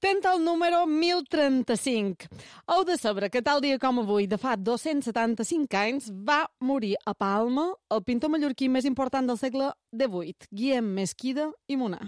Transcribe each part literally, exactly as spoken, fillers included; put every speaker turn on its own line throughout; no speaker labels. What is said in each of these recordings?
Tenta el número mil trenta-cinc. Heu de saber que tal dia com avui, de fa dos-cents setanta-cinc anys, va morir a Palma el pintor mallorquí més important del segle divuit, Guillem Mesquida i Munar.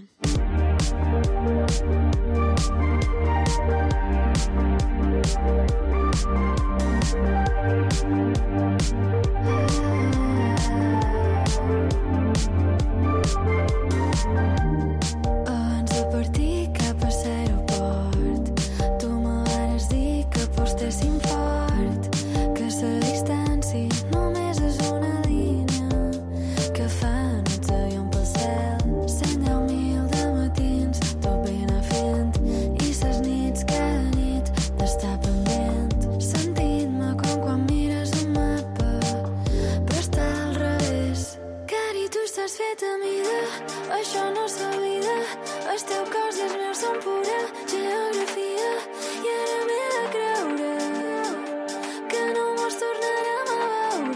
Abans de partir cap a l'aeroport, tu me vas dir que apostéssim fort, que la distància només és una línia que fa nits aviam pel cel, cent deu mil de matins, tot bé anar fent, i ses nits cada nit d'estar pendent, sentint-me com quan mires un mapa, però està al revés. Cari, tu estàs fet a mida, això no s'oblida, el teu cos i els meus són pura geografia, i ara m'he de creure que no mos tornarem a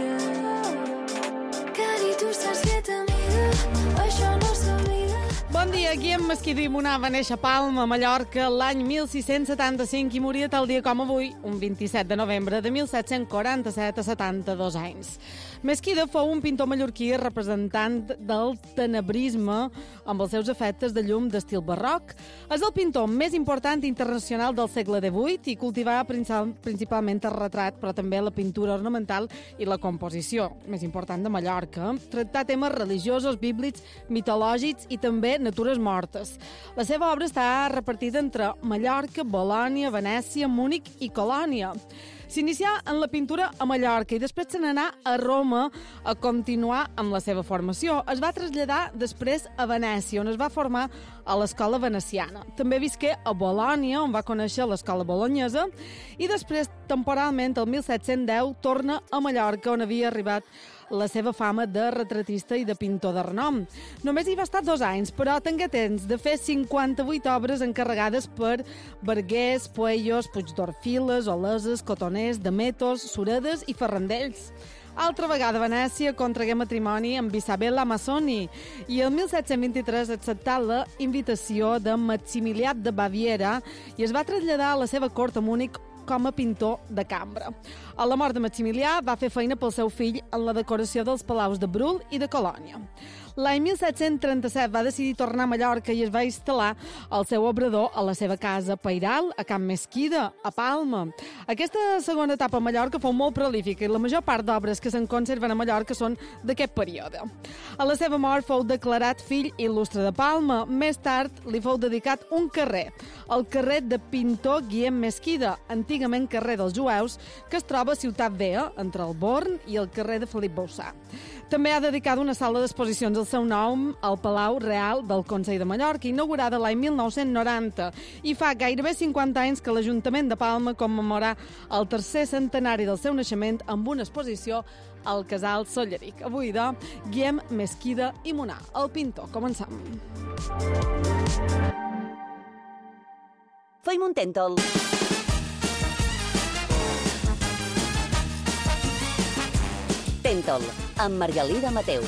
veure. Cari, tu estàs fet a mida, això no s'oblida.
Bon dia, Guillem Mesquida i Munar va néixer a Palma, Mallorca, l'any mil sis-cents setanta-cinc i moria tal dia com avui, un vint-i-set de novembre de mil set-cents quaranta-set a setanta-dos anys. Mesquida fou un pintor mallorquí representant del tenebrisme amb els seus efectes de llum d'estil barroc. És el pintor més important internacional del segle divuit i cultivava principalment el retrat, però també la pintura ornamental i la composició, més important de Mallorca. Tractà temes religiosos, bíblics, mitològics i també natures mortes. La seva obra està repartida entre Mallorca, Bolònia, Venècia, Múnich i Colònia. S'inicià en la pintura a Mallorca i després se n'anà a Roma a continuar amb la seva formació. Es va traslladar després a Venècia, on es va formar a l'escola veneciana. També visqué a Bolònia, on va conèixer l'escola bolonyesa, i després, temporalment, el mil set-cents deu, torna a Mallorca, on havia arribat la seva fama de retratista i de pintor de renom. Només hi va estar dos anys, però tingué temps de fer cinquanta-vuit obres encarregades per Verguers, Puellos, Puigdorfiles, Oleses, Cotoners, Demetos, Suredes i Ferrandells. Altra vegada a Venècia contragué matrimoni amb Isabella Massoni i el mil set-cents vint-i-tres acceptà la invitació de Maximilià de Baviera i es va traslladar a la seva cort a Múnich com a pintor de cambra. A la mort de Maximilià va fer feina pel seu fill en la decoració dels palaus de Brull i de Colònia. L'any mil set-cents trenta-set va decidir tornar a Mallorca i es va instal·lar el seu obrador a la seva casa Pairal, a Can Mesquida, a Palma. Aquesta segona etapa a Mallorca fou molt prolífica i la major part d'obres que se'n conserven a Mallorca són d'aquest període. A la seva mort fou declarat fill il·lustre de Palma. Més tard li fou dedicat un carrer, el carrer de pintor Guillem Mesquida, antigament carrer dels Jueus, que es troba a Ciutat Vella, entre el Born i el carrer de Felip Bouçà. També ha dedicat una sala d'exposicions al seu nom al Palau Real del Consell de Mallorca, inaugurada l'any mil nou-cents noranta, i fa gairebé cinquanta anys que l'Ajuntament de Palma commemorà el tercer centenari del seu naixement amb una exposició al Casal Solleric. Avui, doncs, Guillem Mesquida i Munar, el pintor. Començam.
Feim un tèntol. Tèntol, amb Margalida Mateu.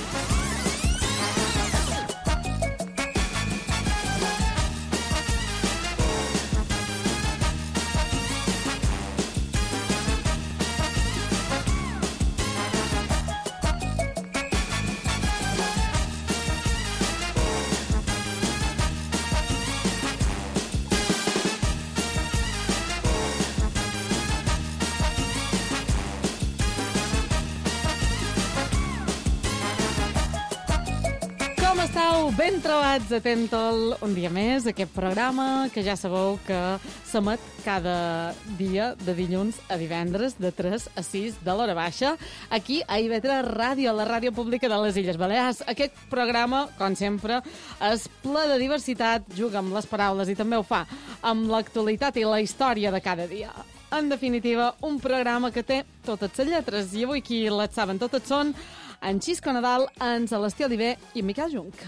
Ben trobats a Tèntol, un dia més, aquest programa que ja sabeu que s'emet cada dia de dilluns a divendres de tres a sis de l'hora baixa aquí a I V tres Ràdio, la ràdio pública de les Illes Balears. Aquest programa, com sempre, és ple de diversitat, juga amb les paraules i també ho fa amb l'actualitat i la història de cada dia. En definitiva, un programa que té totes les lletres i avui qui les saben totes són en Xisco Nadal, en Celestí Oliver i en Miquel Junc.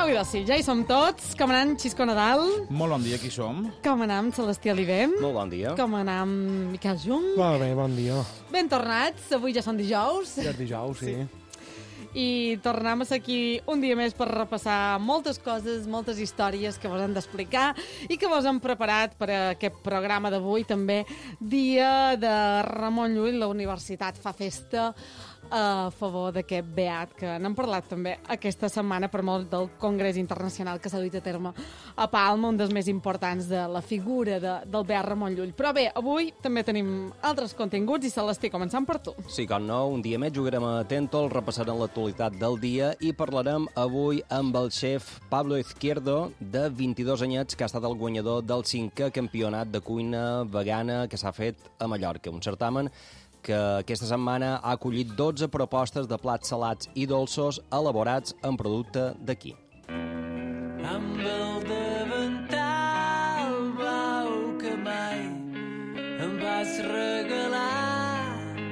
Au, idò, sí, ja hi som tots. Com anam, Xisco Nadal?
Molt bon dia, qui som?
Com anam, Celestí Alibem?
Molt bon dia.
Com anam, Miquel Jung?
Molt bé, bon dia.
Ben tornats, avui ja són dijous.
Ja és dijous, sí. sí.
I tornem a ser aquí un dia més per repassar moltes coses, moltes històries que vos hem d'explicar i que vos hem preparat per a aquest programa d'avui també. Dia de Ramon Llull, la universitat fa festa a favor d'aquest beat, que n'hem parlat també aquesta setmana per molt del Congrés Internacional que s'ha duit a terme a Palma, un dels més importants de la figura de, del beat Ramon Llull. Però bé, avui també tenim altres continguts i Celestí, començant per tu.
Sí, com no, un dia més jugarem a Tentol, repassarem l'actualitat del dia i parlarem avui amb el xef Pablo Izquierdo, de vint-i-dos anyets, que ha estat el guanyador del cinquè campionat de cuina vegana que s'ha fet a Mallorca, un certamen que aquesta setmana ha acollit dotze propostes de plats salats i dolços elaborats amb producte d'aquí.
Amb el davantal blau que mai em vas regalar,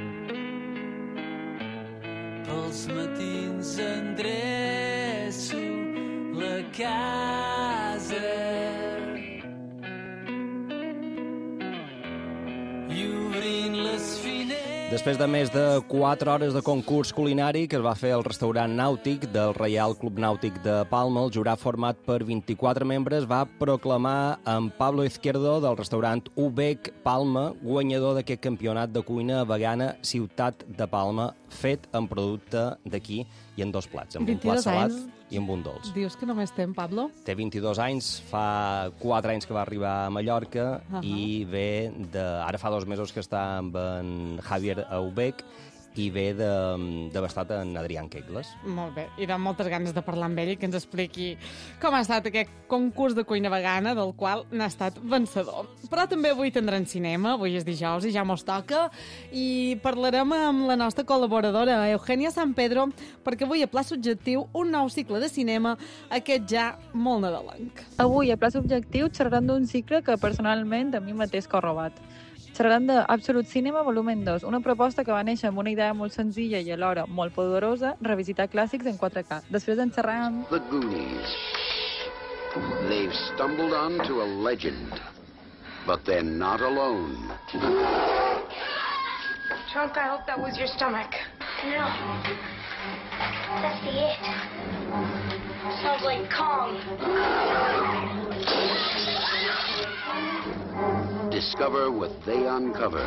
pels matins endreço la casa i obrint les finestres.
Després de més de quatre hores de concurs culinari que es va fer al restaurant nàutic del Reial Club Nàutic de Palma, el jurat format per vint-i-quatre membres va proclamar en Pablo Izquierdo del restaurant Ubec Palma guanyador d'aquest campionat de cuina vegana Ciutat de Palma, fet amb producte d'aquí i en dos plats, amb un plat salat anys. I amb un dolç.
Dius que només té en Pablo?
Té vint-i-dos anys, fa quatre anys que va arribar a Mallorca uh -huh. i ve de... Ara fa dos mesos que està amb en Javier Aubec i ve d'haver estat en Adrián Quegles.
Molt bé, i de moltes ganes de parlar amb ell i que ens expliqui com ha estat aquest concurs de cuina vegana del qual n'ha estat vencedor. Però també avui tindrem cinema, avui és dijous i ja mos toca, i parlarem amb la nostra col·laboradora Eugènia San Pedro, perquè avui a Pla Subjectiu un nou cicle de cinema, aquest ja molt nadalenc.
Avui a Pla Subjectiu xerrarem d'un cicle que personalment a mi mateix que ha robat. Xerrarem d'Absolut Cinema Volumen dos, una proposta que va néixer amb una idea molt senzilla i alhora molt poderosa, revisitar clàssics en quatre K. Després en xerrarem...
The Goonies. They've stumbled onto a legend, but they're not alone.
Trunk, I hope that was your stomach.
No. That's the it. Sounds like Kong.
Discover what they uncover.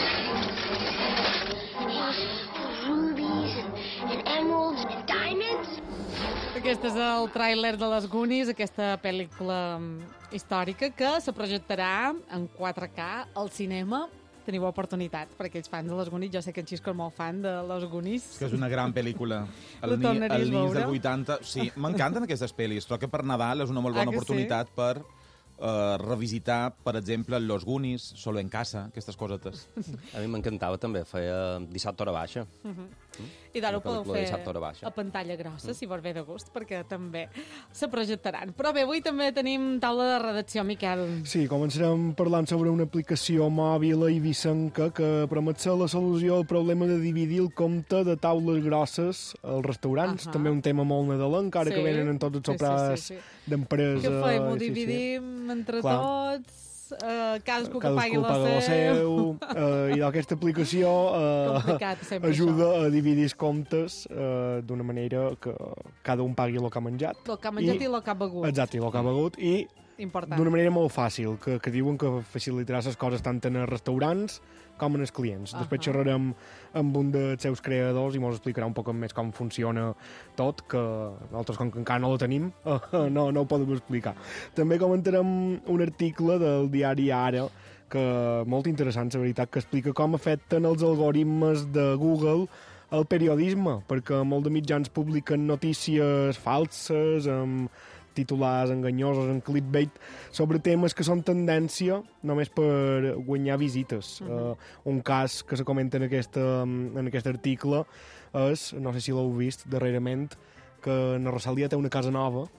Rubies and, and emeralds and diamonds.
Aquest és el tràiler de les Goonies, aquesta pel·lícula històrica que se projectarà en quatre K al cinema. Teniu oportunitat per aquells fans de les Goonies. Jo sé que en Xisco és molt fan de les Goonies.
Que és una gran pel·lícula.
La tornaries a veure?
Del vuitanta. Sí, m'encanten aquestes pel·lis. Però que per Nadal és una molt bona
ah,
oportunitat
sí?
per uh, revisitar, per exemple, Los Goonies, Solo en casa, aquestes cosetes.
A mi m'encantava també, feia Dissabte hora baixa.
Uh -huh. mm. I d'ara ho podeu fer a pantalla grossa, mm. si vos ve de gust, perquè també se projectaran. Però bé, avui també tenim taula de redacció, Miquel.
Sí, començarem parlant sobre una aplicació mòbil a eivissenca que promet ser la solució al problema de dividir el compte de taules grosses als restaurants. Uh -huh. També un tema molt nadalenc, ara sí. que venen en tots els soprats sí, sí, sí, sí. d'empresa.
Què fem? Ho dividim sí, sí. entre Clar. tots... Uh, cadascú que
cadascú
pagui la
paga
seu,
uh, i aquesta aplicació uh, ajuda això. a dividir els comptes uh, d'una manera que cada un pagui el que ha menjat
el que ha menjat i, i el que ha begut
exacte, i el que ha begut i d'una manera molt fàcil que, que diuen que facilitarà les coses tant en els restaurants com en els clients. Uh -huh. Després xerrarem amb un dels seus creadors i ens explicarà un poc més com funciona tot, que nosaltres, com que encara no la tenim, no, no ho podem explicar. També comentarem un article del diari Ara, que molt interessant, la veritat, que explica com afecten els algoritmes de Google al periodisme, perquè molt de mitjans publiquen notícies falses, amb titulars enganyosos, en clickbait, sobre temes que són tendència només per guanyar visites. Uh -huh. uh, un cas que se comenta en, aquesta, en aquest article és, no sé si l'heu vist darrerament, que en Rosalia té una casa nova.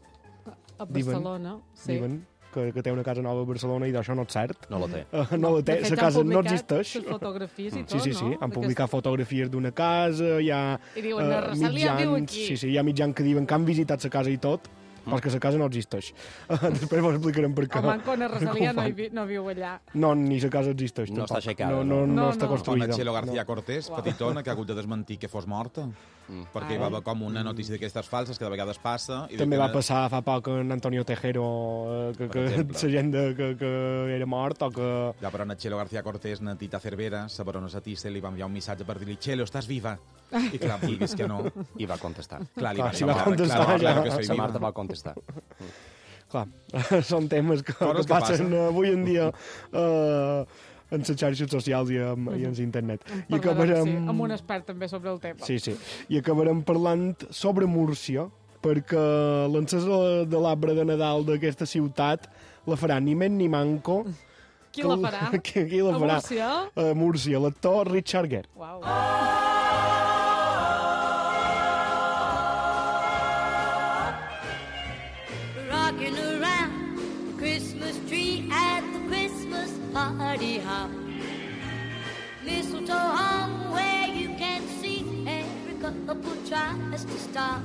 A Barcelona, diuen, sí.
Diuen que, que té una casa nova a Barcelona i d'això no és cert.
No la té.
Uh, no la té, la casa no existeix.
Les fotografies i tot,
sí, sí, sí.
no?
Han publicat fotografies d'una casa, hi ha...
I diuen, uh, Rosalia viu aquí.
Sí, sí, hi ha mitjans que diuen que han visitat la casa i tot, però és que la casa no existeix. Després vos explicarem per què.
Home, en Cona Rosalia no, vi, no viu allà.
No, ni la casa existeix.
No
tampoc.
està aixecada.
No, no, no,
no
està
no.
construïda.
Con Txelo García
no.
Cortés, petitona, que ha hagut de desmentir que fos morta. Mm. Perquè hi va haver com una notícia d'aquestes falses que de vegades passa. I
També
que...
va passar fa poc en Antonio Tejero, eh, que, que la gent de, que, que era mort o que...
Ja, però en Txelo García Cortés, na Tita Cervera, la barona Satissa, li va enviar un missatge per dir-li Txelo, estàs viva? I clar, vulguis que no.
I va contestar.
Clar, li
Clar,
va,
si va contestar,
clar,
ja.
clar, que soy
La
viva.
Marta va contestar.
Clar, són temes que, que,
Coses que
passen
passen.
avui en dia eh, en les xarxes socials i en, i en internet. I
Parlarem,
acabarem...
sí, amb un expert també sobre el tema.
Sí, sí. I acabarem parlant sobre Múrcia, perquè l'encesa de l'arbre de Nadal d'aquesta ciutat la farà ni men ni manco...
Qui la farà?
Qui, qui la
A
farà?
Múrcia?
A Múrcia, l'actor Richard Gere.
Uau.
Rocking around the Christmas tree at the Christmas party hop. Mistletoe hung where you can see every couple tries to stop.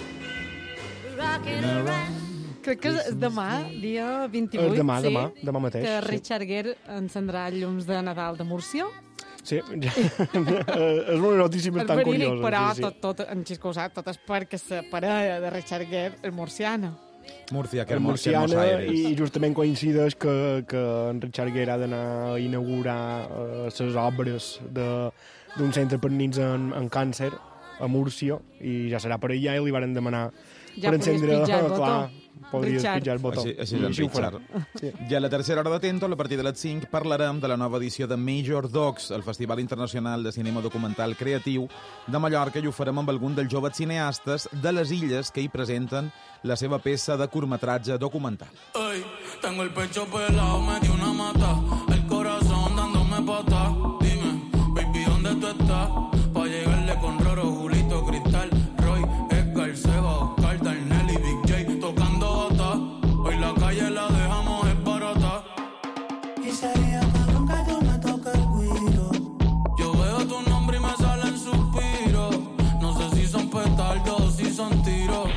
Rocking around.
Crec que és demà, dia vint-i-vuit,
És demà,
sí,
demà, demà mateix,
que
sí.
Richard Gere encendrà llums de Nadal de Múrcia.
Sí, ja, és una notícia
És
bastant
verídic,
curiosa.
però
sí, sí.
tot, tot, en Xisco ho sap, tot és perquè la parella de Richard Gere és murciana.
Múrcia, que
És
és Múrcia, Buenos
murciana
Aires.
i justament coincideix que, que en Richard Gere ha d'anar a inaugurar les eh, obres d'un centre per nins en, en càncer a Múrcia i ja serà per allà i li varen demanar
Ja
per
podies
encendre...
pitjar el botó.
Clar, podries
Richard.
pitjar el botó.
Així, així és
I
en
així ho farà.
Richard.
Sí.
I a la tercera hora de Tento, a partir de les cinc, parlarem de la nova edició de Major Docs, el Festival Internacional de Cinema Documental Creatiu de Mallorca, i ho farem amb algun dels joves cineastes de les illes que hi presenten la seva peça de curtmetratge documental.
Ey, tengo el pecho pelado, me dio una mata, el corazón dándome pata. Dime, baby, ¿dónde tú estás? Pa' llegarle con Roro, Julito, Cristal, Roy, Edgar, Seba, Oscar, Darnell y Big J tocando bata. Hoy la calle la dejamos es barata.
Y sería cabrón que yo me toque el guiro.
Yo veo tu nombre y me salen suspiros. No sé si son petardos o si son tiros.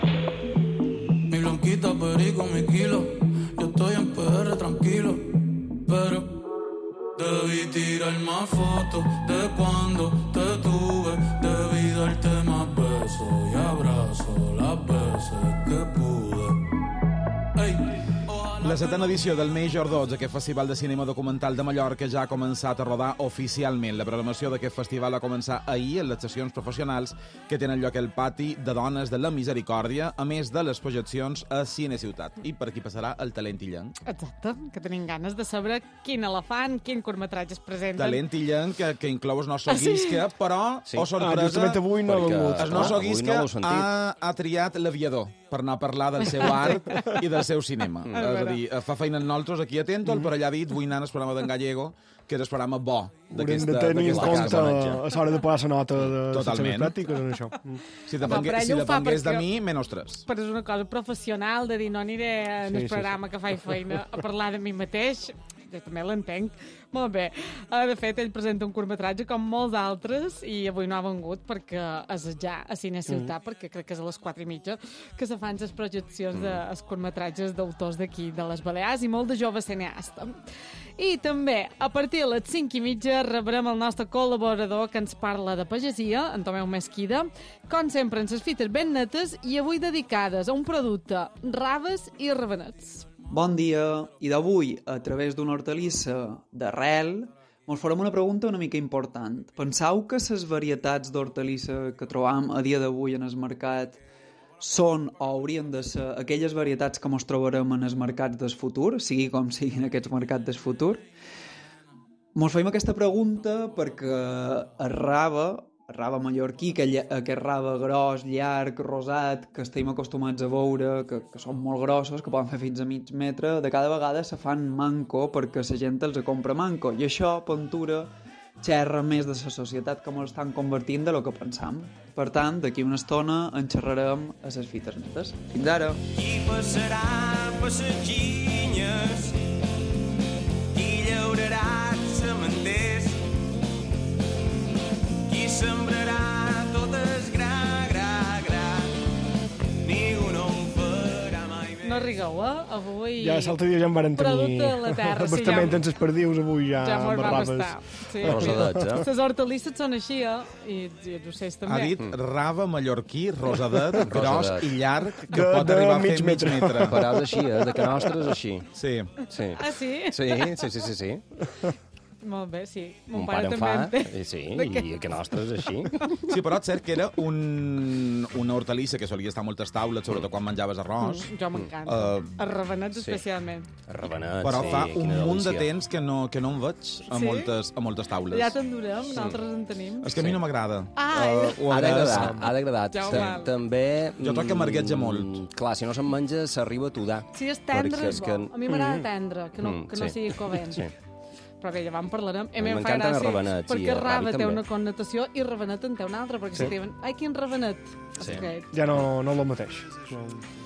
Mi blanquita perico, mi kilo. Yo estoy en P R tranquilo, pero debí tirar más fotos de cuando te tuve. Debí darte más besos y abrazos las veces que pude. Ey,
La setena edició del Major Docs, aquest festival de cinema documental de Mallorca, ja ha començat a rodar oficialment. La programació d'aquest festival va començar ahir en les sessions professionals que tenen lloc al pati de dones de la Misericòrdia, a més de les projeccions a Cine Ciutat. I per aquí passarà el talent illenc.
Exacte, que tenim ganes de saber quina la fan, quin curtmetratge es presenten.
Talent illenc que, que inclou el Nosso
Ah, sí?
Guisca, però,
Sí.
oh
Ah,
sorpresa,
justament avui no ha
Perquè-
vengut.
el Nosso
Ah, avui
Guisca
no l'heu sentit.
ha, ha triat l'aviador per anar a parlar del seu art i del seu cinema.
Mm.
És a dir, fa feina amb nosaltres aquí a Tento, però allà ha dit, vull anar al programa d'en Gallego, que és el programa bo
Haurem
d'aquesta
de tenir en
d'aquesta
compte
casa.
a l'hora de posar la nota de les
Totalment.
seves pràctiques en això. Mm.
Si
Home, però
depengués, si
ell ho fa
depengués de
perquè-
mi, menys tres.
Però és una cosa professional de dir no aniré en
Sí,
el
sí,
programa que faig feina a parlar de mi mateix. Jo també l'entenc. Molt bé. Uh, de fet, ell presenta un curtmetratge com molts altres i avui no ha vengut perquè és ja a Cine Ciutat, mm. perquè crec que és a les quatre i mitja que se fan les projeccions mm. dels curtmetratges d'autors d'aquí, de les Balears, i molt de joves cineastes. I també, a partir de les cinc i mitja, rebrem el nostre col·laborador que ens parla de pagesia, en Tomeu Mesquida, com sempre, en ses fites ben netes i avui dedicades a un producte, raves i ravenets.
Bon dia, i d'avui, a través d'una hortalissa d'arrel, ens farem una pregunta una mica important. Penseu que les varietats d'hortalissa que trobam a dia d'avui en el mercat són o haurien de ser aquelles varietats que ens trobarem en els mercats del futur, sigui com siguin aquests mercats del futur? Ens fem aquesta pregunta perquè el rave, el rave mallorquí, aquell, aquest rave gros, llarg, rosat, que estem acostumats a veure, que, que són molt grossos, que poden fer fins a mig metre, de cada vegada se fan manco perquè la gent els compra manco. I això, Ventura, xerra més de la societat que ens estan convertint de lo que pensam. Per tant, d'aquí una estona en xerrarem a les fites netes. Fins ara!
Qui passarà per les ginyes, qui llaurarà sementers, qui sembrarà tot el gra, gra, gra, ningú no ho farà.
no rigueu, eh? Avui...
Ja l'altre dia ja en varen tenir...
Producte de la terra, sí, ja...
Bastament en les perdius, avui ja...
Ja mos vam
barraves.
estar. Sí.
Rosadets, eh?
Les hortalisses són així, eh? I, i els ocells també.
Ha dit rava mallorquí, rosadet, gros i llarg, que
De-
pot
de
arribar a fer
mig
mig
metre.
metre.
Però és així, eh? De que nostre és així.
Sí.
Sí.
Ah, sí?
Sí, sí, sí, sí, sí.
Molt bé, sí.
Mon
Mon
pare en
també
fa,
en té.
i sí,
De que-
i que nostre és així.
Sí, però és cert que era un, una hortalissa que solia estar a moltes taules, sobretot quan menjaves arròs.
Mm, jo m'encanta.
Uh,
Els ravenets
sí.
especialment.
Ravenets,
Però
sí,
fa un
quina
munt de
delícia.
temps que no, que no en veig a,
Sí?
moltes, a moltes taules.
Ja t'endurem, nosaltres en tenim.
És que a mi no m'agrada.
Ah,
Uh, ho
Ha d'agradar,
agraeixo.
ha d'agradar.
Ja ho
Ta-
val.
També...
Jo trobo que amargueja
mm,
molt.
Clar, si no se'n menja, s'arriba a tudar.
Si és tendre,
Perquè
és
és
bo.
que-
A mi m'agrada tendre, que no,
Mm,
que no
sí.
sigui covent.
Sí.
Però bé, ja vam parlarem. A mi
A mi
em fa
m'encanten els
gràcia,
ravenets, i
perquè
el
rava
ravi
té
també.
una connotació i ravenet en té una altra, perquè
Sí.
si diuen, ai, quin ravenet.
Sí.
Okay.
Ja no, no és el mateix. No.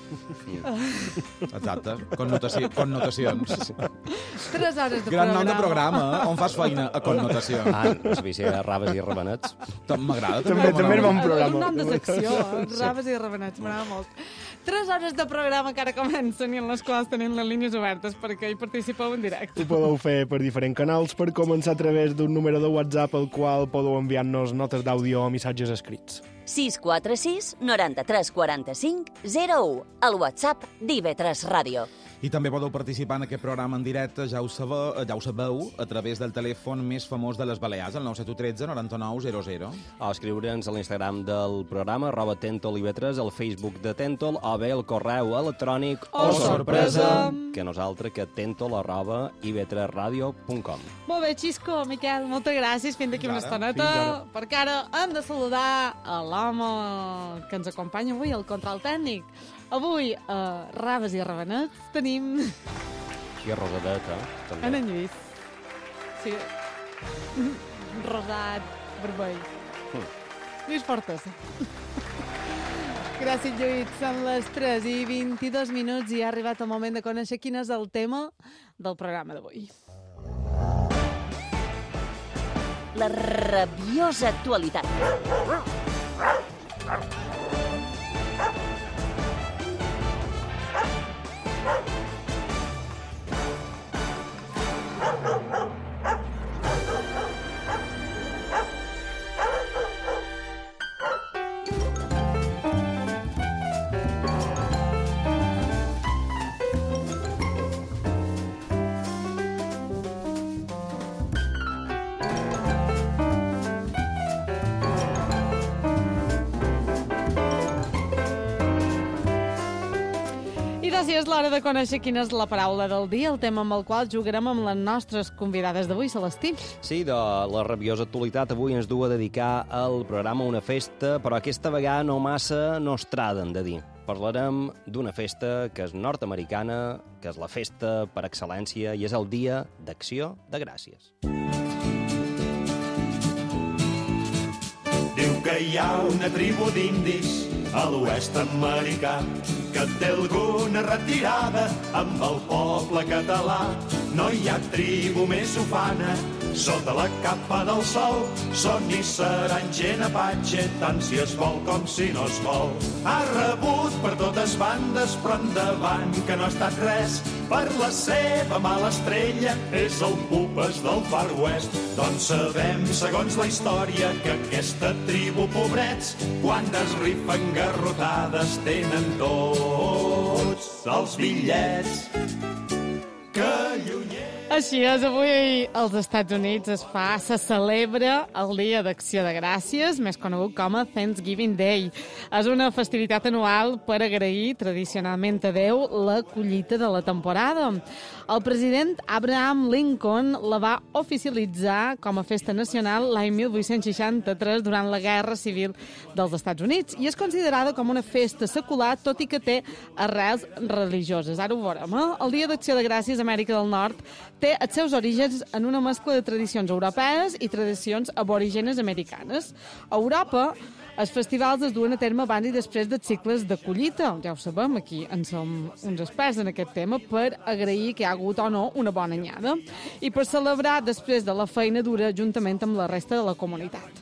Exacte. Connotació, connotacions.
Tres hores de
Gran
programa.
nom de programa, eh? On fas feina a connotació.
Ah, no sabia si era raves i ravenets.
M'agrada.
També, també és bon
És
programa.
un nom de secció, eh? Raves i ravenets, m'agrada molt. Tres hores de programa que ara comencen i en les quals tenim les línies obertes perquè hi participeu en directe.
Ho podeu fer per diferents canals, per començar a través d'un número de WhatsApp al qual podeu enviar-nos notes d'àudio o missatges escrits.
sis quatre sis, noranta-tres, quaranta-cinc, zero u. El WhatsApp d'I V tres Ràdio.
I també podeu participar en aquest programa en directe, ja ho sabeu, ja ho sabeu a través del telèfon més famós de les Balears, el nou set u tretze, noranta-nou, zero zero.
O escriure'ns a l'Instagram del programa, arroba Tentol I V tres, al Facebook de Tentol, o bé el correu electrònic,
Oh, sorpresa!
que nosaltres, que tentol arroba i v tres radio punt com.
Molt bé, Xisco, Miquel, moltes gràcies. Fins d'aquí una
Fins
estoneta,
ara.
perquè ara hem de saludar a l'home que ens acompanya avui, el control tècnic. Avui, a Raves i Ravenets, tenim
I a Rosadet, eh? També.
en en Lluís. Sí. Rosat, vermell.
Mm.
Lluís Fortes. Gràcies, Lluís. Són les tres i vint-i-dos minuts i ha arribat el moment de conèixer quin és el tema del programa d'avui.
La rabiosa actualitat.
I doncs sí, és l'hora de conèixer quina és la paraula del dia, el tema amb el qual jugarem amb les nostres convidades d'avui, Celestí.
Sí, de la rabiosa actualitat avui ens du a dedicar el programa a una festa, però aquesta vegada no massa nostrada, hem de dir. Parlarem d'una festa que és nord-americana, que és la festa per excel·lència i és el Dia d'Acció de Gràcies.
Diu que hi ha una tribu d'indis a l'oest americà que té alguna retirada amb el poble català. No hi ha tribu més ufana sota la capa del sol. Són i seran gent apatxe, tant si es vol com si no es vol. Ha rebut per totes bandes, però endavant que no ha estat res. Per la seva mala estrella és el pupes del Far West. Doncs sabem, segons la història, que aquesta tribu, pobrets, quan es rifen garrotades tenen tots els bitllets que llunyers.
Així és, avui als Estats Units es fa, se celebra el Dia d'Acció de Gràcies, més conegut com a Thanksgiving Day. És una festivitat anual per agrair tradicionalment a Déu la collita de la temporada. El president Abraham Lincoln la va oficialitzar com a festa nacional l'any mil vuit-cents seixanta-tres durant la Guerra Civil dels Estats Units i és considerada com una festa secular, tot i que té arrels religioses. Ara ho veurem, eh? El Dia d'Acció de Gràcies a Amèrica del Nord té els seus orígens en una mescla de tradicions europees i tradicions aborígenes americanes. A Europa, els festivals es duen a terme abans i després dels cicles de collita. Ja ho sabem, aquí en som uns experts en aquest tema per agrair que hi ha hagut o no una bona anyada i per celebrar després de la feina dura juntament amb la resta de la comunitat.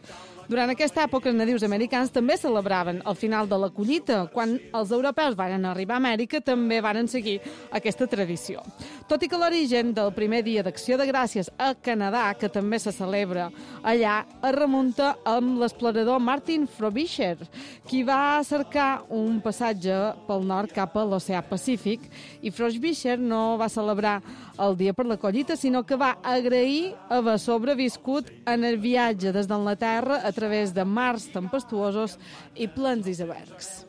Durant aquesta època, els nadius americans també celebraven el final de la collita. Quan els europeus van arribar a Amèrica, també van seguir aquesta tradició. Tot i que l'origen del primer dia d'Acció de Gràcies a Canadà, que també se celebra allà, es remunta amb l'explorador Martin Frobisher, qui va cercar un passatge pel nord cap a l'oceà Pacífic, i Frobisher no va celebrar el dia per la collita, sinó que va agrair haver sobreviscut en el viatge des d'Anglaterra a través de mars tempestuosos i plens icebergs.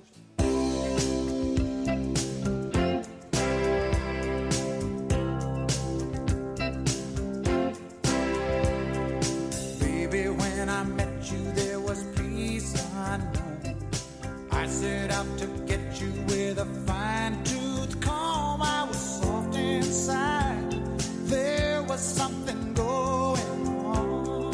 Baby, when I met you, there was peace unknown. I set out to get you with a fine-tooth comb. I was soft inside. There was something going on.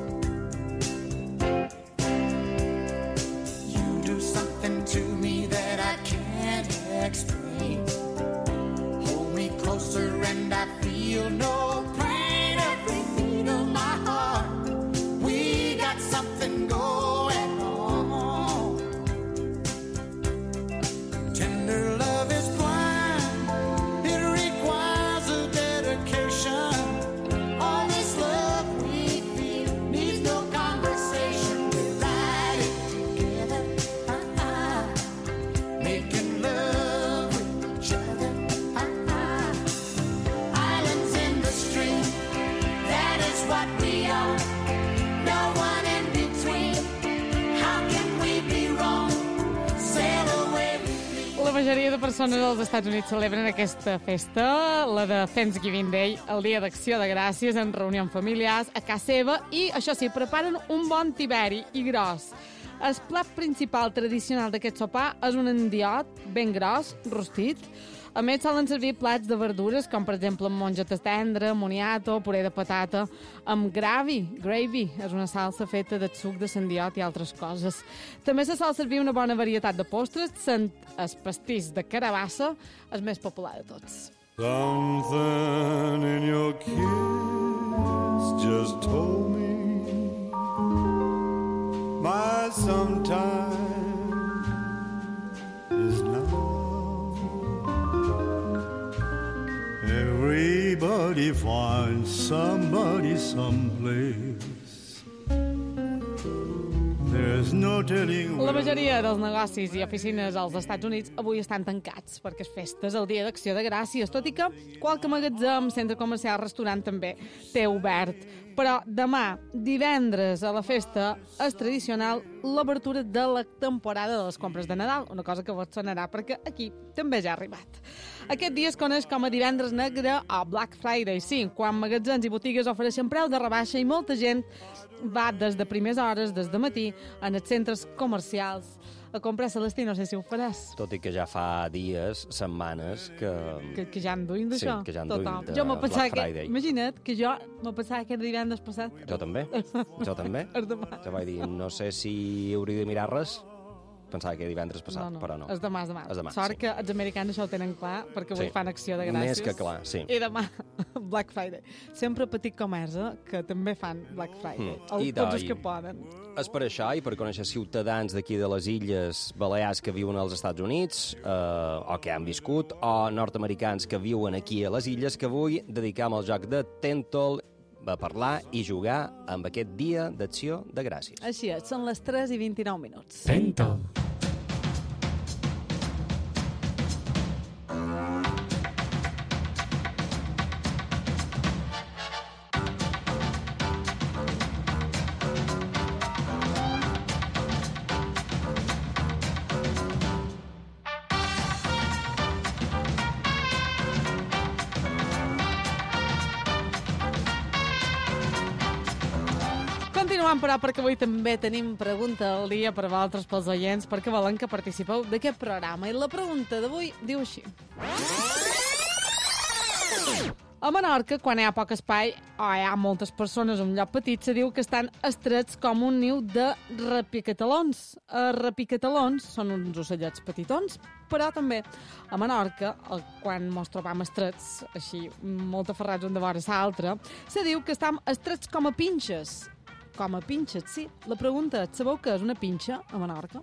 You do something to me that I can't explain. Hold me closer and I feel no pain. Every beat of my heart, we got something going on. Tender love is blind. It requires a dedication. All this love we feel needs no conversation. We light it together, uh-uh. Making love with each other, uh-uh. Islands in the stream, that is what we are. No one in between. How can we be wrong? Sail away with me.
La majoria de persones als Estats Units celebren aquesta festa, la de Thanksgiving Day, el dia d'Acció de Gràcies, en reunions familiars, a casa seva, i, això sí, preparen un bon tiberi i gros. El plat principal tradicional d'aquest sopar és un endiot ben gros, rostit. A més, solen servir plats de verdures, com per exemple mongetes tendra, moniato, puré de patata, amb gravy. Gravy és una salsa feta de suc de sandiot i altres coses. També se sol servir una bona varietat de postres, sent el pastís de carabassa el més popular de tots.
Something in your kiss just told me my sometime is now. Everybody finds somebody someplace. There's no telling.
La majoria dels negocis i oficines als Estats Units avui estan tancats perquè és festes el dia d'Acció de Gràcies, tot i que qualque magatzem, centre comercial, restaurant també té obert. Però demà, divendres, a la festa, és tradicional l'obertura de la temporada de les compres de Nadal, una cosa que vos sonarà perquè aquí també ja ha arribat. Aquest dia es coneix com a divendres negre o Black Friday, sí, quan magatzems i botigues ofereixen preu de rebaixa i molta gent va des de primeres hores, des de matí, en els centres comercials a comprar. Celestí, no sé si ho faràs.
Tot i que ja fa dies, setmanes, que...
Que, que ja en duim d'això.
Sí, que ja en duim de
jo
Black Friday.
Que, imagina't que jo me pensava que era divendres passat.
Jo també, jo també. Jo vaig dir, no sé si hauria de mirar res, pensava que era divendres passat,
no, no.
però no.
És demà, és demà.
És demà,
Sort
sí.
que els americans això ho tenen clar, perquè avui
Sí.
fan Acció de Gràcies.
Més que clar, sí.
I demà, Black Friday. Sempre petit comerç, eh, que també fan Black Friday.
Mm.
El,
I
tots
doi.
els que poden.
És per això i per conèixer ciutadans d'aquí de les Illes Balears que viuen als Estats Units, eh, o que han viscut, o nord-americans que viuen aquí a les Illes, que avui dedicam al joc de Tentol a parlar i jugar amb aquest dia d'Acció de Gràcies.
Així és, són les tres i vint-i-nou minuts.
Tentol.
Continuem, però, perquè avui també tenim pregunta al dia per a vosaltres, pels oients, perquè volen que participeu d'aquest programa. I la pregunta d'avui diu així. A Menorca, quan hi ha poc espai o hi ha moltes persones en un lloc petit, se diu que estan estrets com un niu de rapicatalons. Els rapicatalons són uns ocellets petitons, però també a Menorca, quan mos trobam estrets, així, molt aferrats un de vora l'altre, se diu que estem estrets com a pinxes. com a pinxes, sí. La pregunta és, sabeu què és una pinxa a Menorca?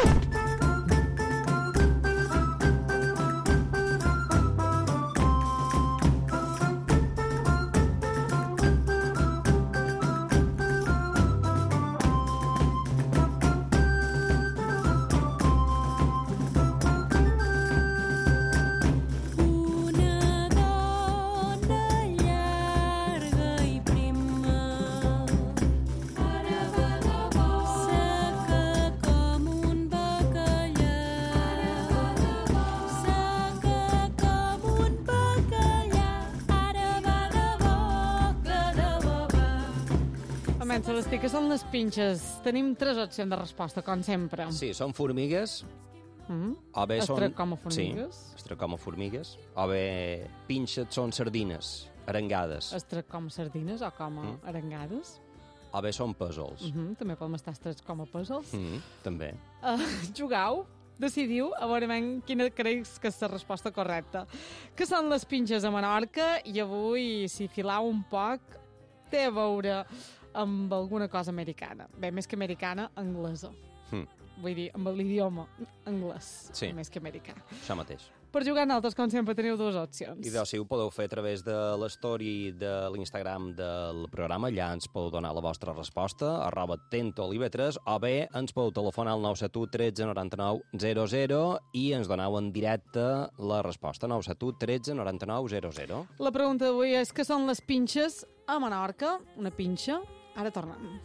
Celestí, què són les pinxes? Tenim tres opcions de resposta, com sempre.
Sí, són formigues,
Mm?
o bé són...
Estrec com a formigues?
Sí, estrec com a formigues, o bé pinxes són sardines, arengades,
Estrec com a sardines o com a
Mm.
arengades?
o bé són pèsols.
Mm -hmm. També podem estar estrets com a pèsols.
Mm, també.
Uh, jugau, decidiu, a veure ben, quina creus que és la resposta correcta. Què són les pinxes a Menorca? I avui, si filau un poc, té a veure amb alguna cosa americana. Bé, més que americana, anglesa.
Mm.
Vull dir, amb l'idioma anglès,
Sí.
més que americà.
Això mateix.
Per jugar nosaltres, com sempre, teniu dues opcions.
I doncs, si ho podeu fer a través de l'story de l'Instagram del programa, allà ens podeu donar la vostra resposta, arroba tentolivetres, o bé ens podeu telefonar al nou set u tretze noranta-nou zero zero i ens doneu en directe la resposta, nou set u tretze noranta-nou zero zero.
La pregunta d'avui és què són les pinxes a Menorca? Una pinxa? Ara tornem.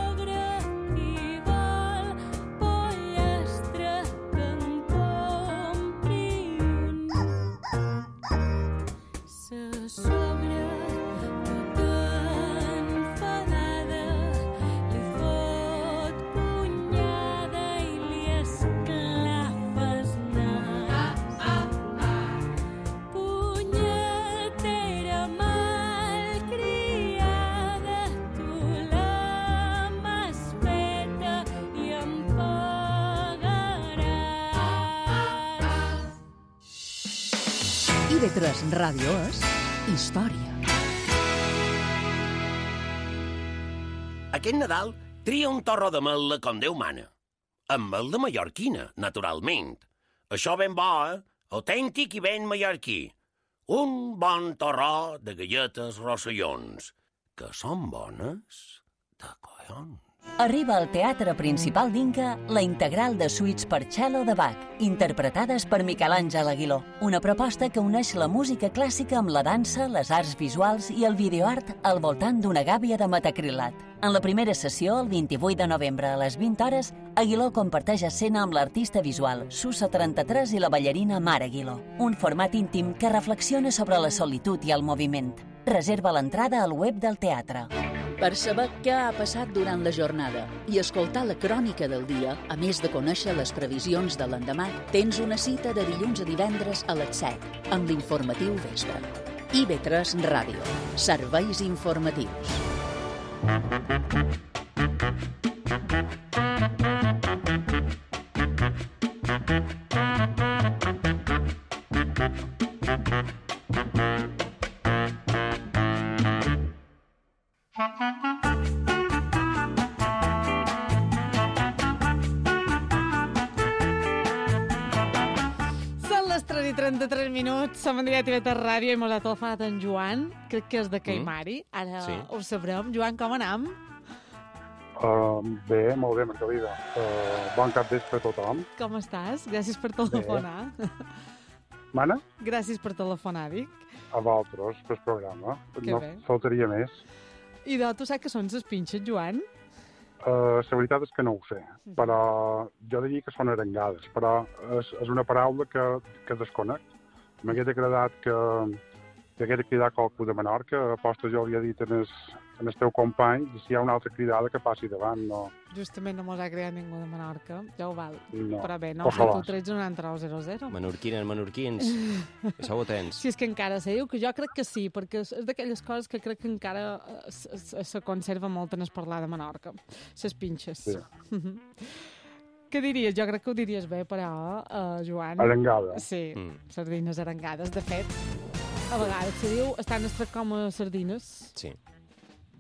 I V tres Ràdio és història.
Aquest Nadal tria un torró de mel com Déu mana. Amb mel de mallorquina, naturalment. Això ben bo, eh? Autèntic i ben mallorquí. Un bon torró de galletes rossellons, que són bones de collons.
Arriba al Teatre Principal d'Inca la integral de suites per cello de Bach, interpretades per Miquel Àngel Aguiló. Una proposta que uneix la música clàssica amb la dansa, les arts visuals i el videoart al voltant d'una gàbia de metacrilat. En la primera sessió, el vint-i-vuit de novembre a les vint hores, Aguiló comparteix escena amb l'artista visual Susa trenta-tres i la ballarina Mar Aguiló. Un format íntim que reflexiona sobre la solitud i el moviment. Reserva l'entrada al web del teatre.
Per saber què ha passat durant la jornada i escoltar la crònica del dia, a més de conèixer les previsions de l'endemà, tens una cita de dilluns a divendres a les set, amb l'informatiu Vespre. I V tres Ràdio. Serveis informatius.
trenta-tres minuts, som en directe a I V tres Ràdio i mos ha telefonat en Joan, crec que és de Caimari. Ara
Sí.
ho sabrem. Joan, com anam?
Uh, bé, molt bé, Margalida. Uh, bon cap vespre a tothom.
Com estàs? Gràcies per telefonar.
Mana?
Gràcies per telefonar, dic.
A vosaltres, pel programa.
Que
no
bé.
faltaria més.
I de, tu saps que són les pinxes, Joan?
Uh, la veritat és que no ho sé, però jo diria que són arengades, però és, és una paraula que, que desconec. M'hagués agradat que, que hagués cridat qualcú de Menorca, aposta jo havia dit en el, en el teu company, i si hi ha una altra cridada que passi davant, no...
Justament no mos ha creat ningú de Menorca, ja ho val.
No.
Però bé, no,
Ojalà.
tu tretze noranta-nou zero zero.
Menorquines, menorquins, que sou atents.
Si és que encara se diu, que jo crec que sí, perquè és és d'aquelles coses que crec que encara eh, se- se se conserva molt en es parlar de Menorca. Ses pinxes.
Sí.
Mhm. Què diries? Jo crec que ho diries bé, però, uh, Joan...
Arengada.
Sí,
Mm.
sardines arengades. De fet, a vegades se diu estan estrets com a sardines.
Sí.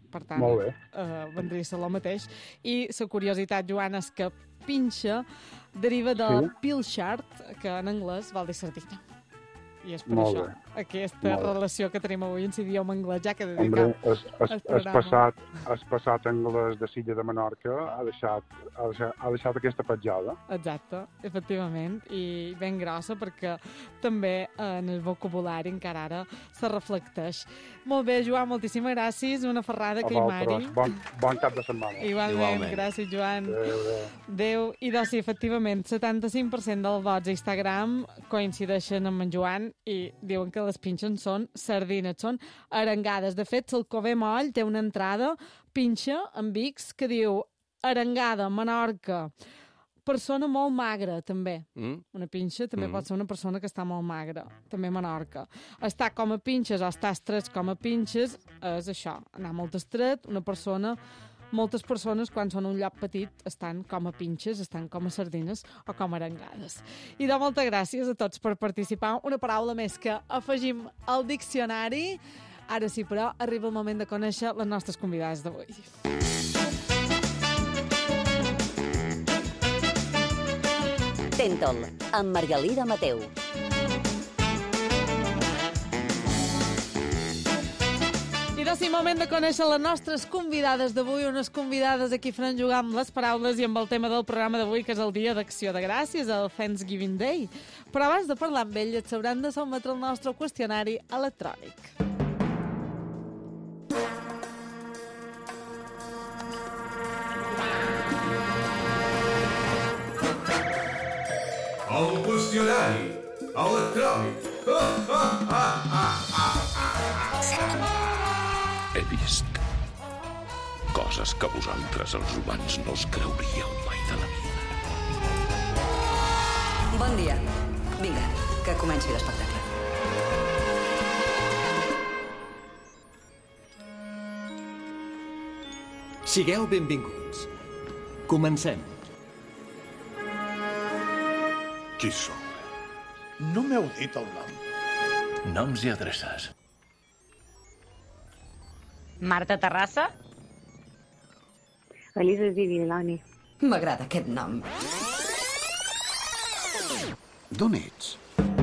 Per tant,
Molt bé.
Uh, vendria a ser el mateix. I la curiositat, Joan, és que pinxa deriva de
Sí.
pilchard, que en anglès vol dir sardina. I és per
Molt
això,
bé.
aquesta
Molt bé.
relació que tenim avui en l'idioma anglès, ja que
Hombre,
dedicam
has, has,
el
has,
programa.
passat, has passat anglès de Silla de Menorca, ha deixat, ha deixat, ha deixat aquesta petjada.
Exacte, efectivament, i ben grossa perquè també en el vocabulari encara ara se reflecteix. Molt bé, Joan, moltíssimes gràcies, una ferrada,
A
Climari.
vosaltres. Bon, bon cap de setmana.
Igualment,
Igualment.
gràcies, Joan.
Adéu, adéu.
Adéu. I doncs sí, efectivament, setanta-cinc per cent dels vots a Instagram coincideixen amb en Joan i diuen que les pinxes són sardines, són arengades. De fet, l'Alcover Moll té una entrada, pinxa, amb X, que diu arengada, Menorca, persona molt magra, també.
Mm?
Una pinxa també
Mm.
pot ser una persona que està molt magra, també a Menorca. Estar com a pinxes o estar estret com a pinxes és això, anar molt estret, una persona... Moltes persones, quan són un lloc petit, estan com a pinxes, estan com a sardines o com a arengades. I de moltes gràcies a tots per participar. Una paraula més que afegim al diccionari. Ara sí, però, arriba el moment de conèixer les nostres convidades d'avui.
Tentol, amb Margalida Mateu.
I de sí, moment de conèixer les nostres convidades d'avui, unes convidades a qui faran jugar amb les paraules i amb el tema del programa d'avui, que és el Dia d'Acció de Gràcies, el Thanksgiving Day. Però abans de parlar amb elles, s'hauran de sotmetre el nostre qüestionari electrònic.
El qüestionari electrònic.
He vist coses que vosaltres, els humans, no us creuríeu mai de la vida.
Bon dia. Vinga, que comenci l'espectacle.
Sigueu benvinguts. Comencem.
Qui sou?
No m'heu dit el nom.
Noms i adreces.
Marta Terrassa?
Elisa Ziviloni. M'agrada aquest nom.
D'on ets?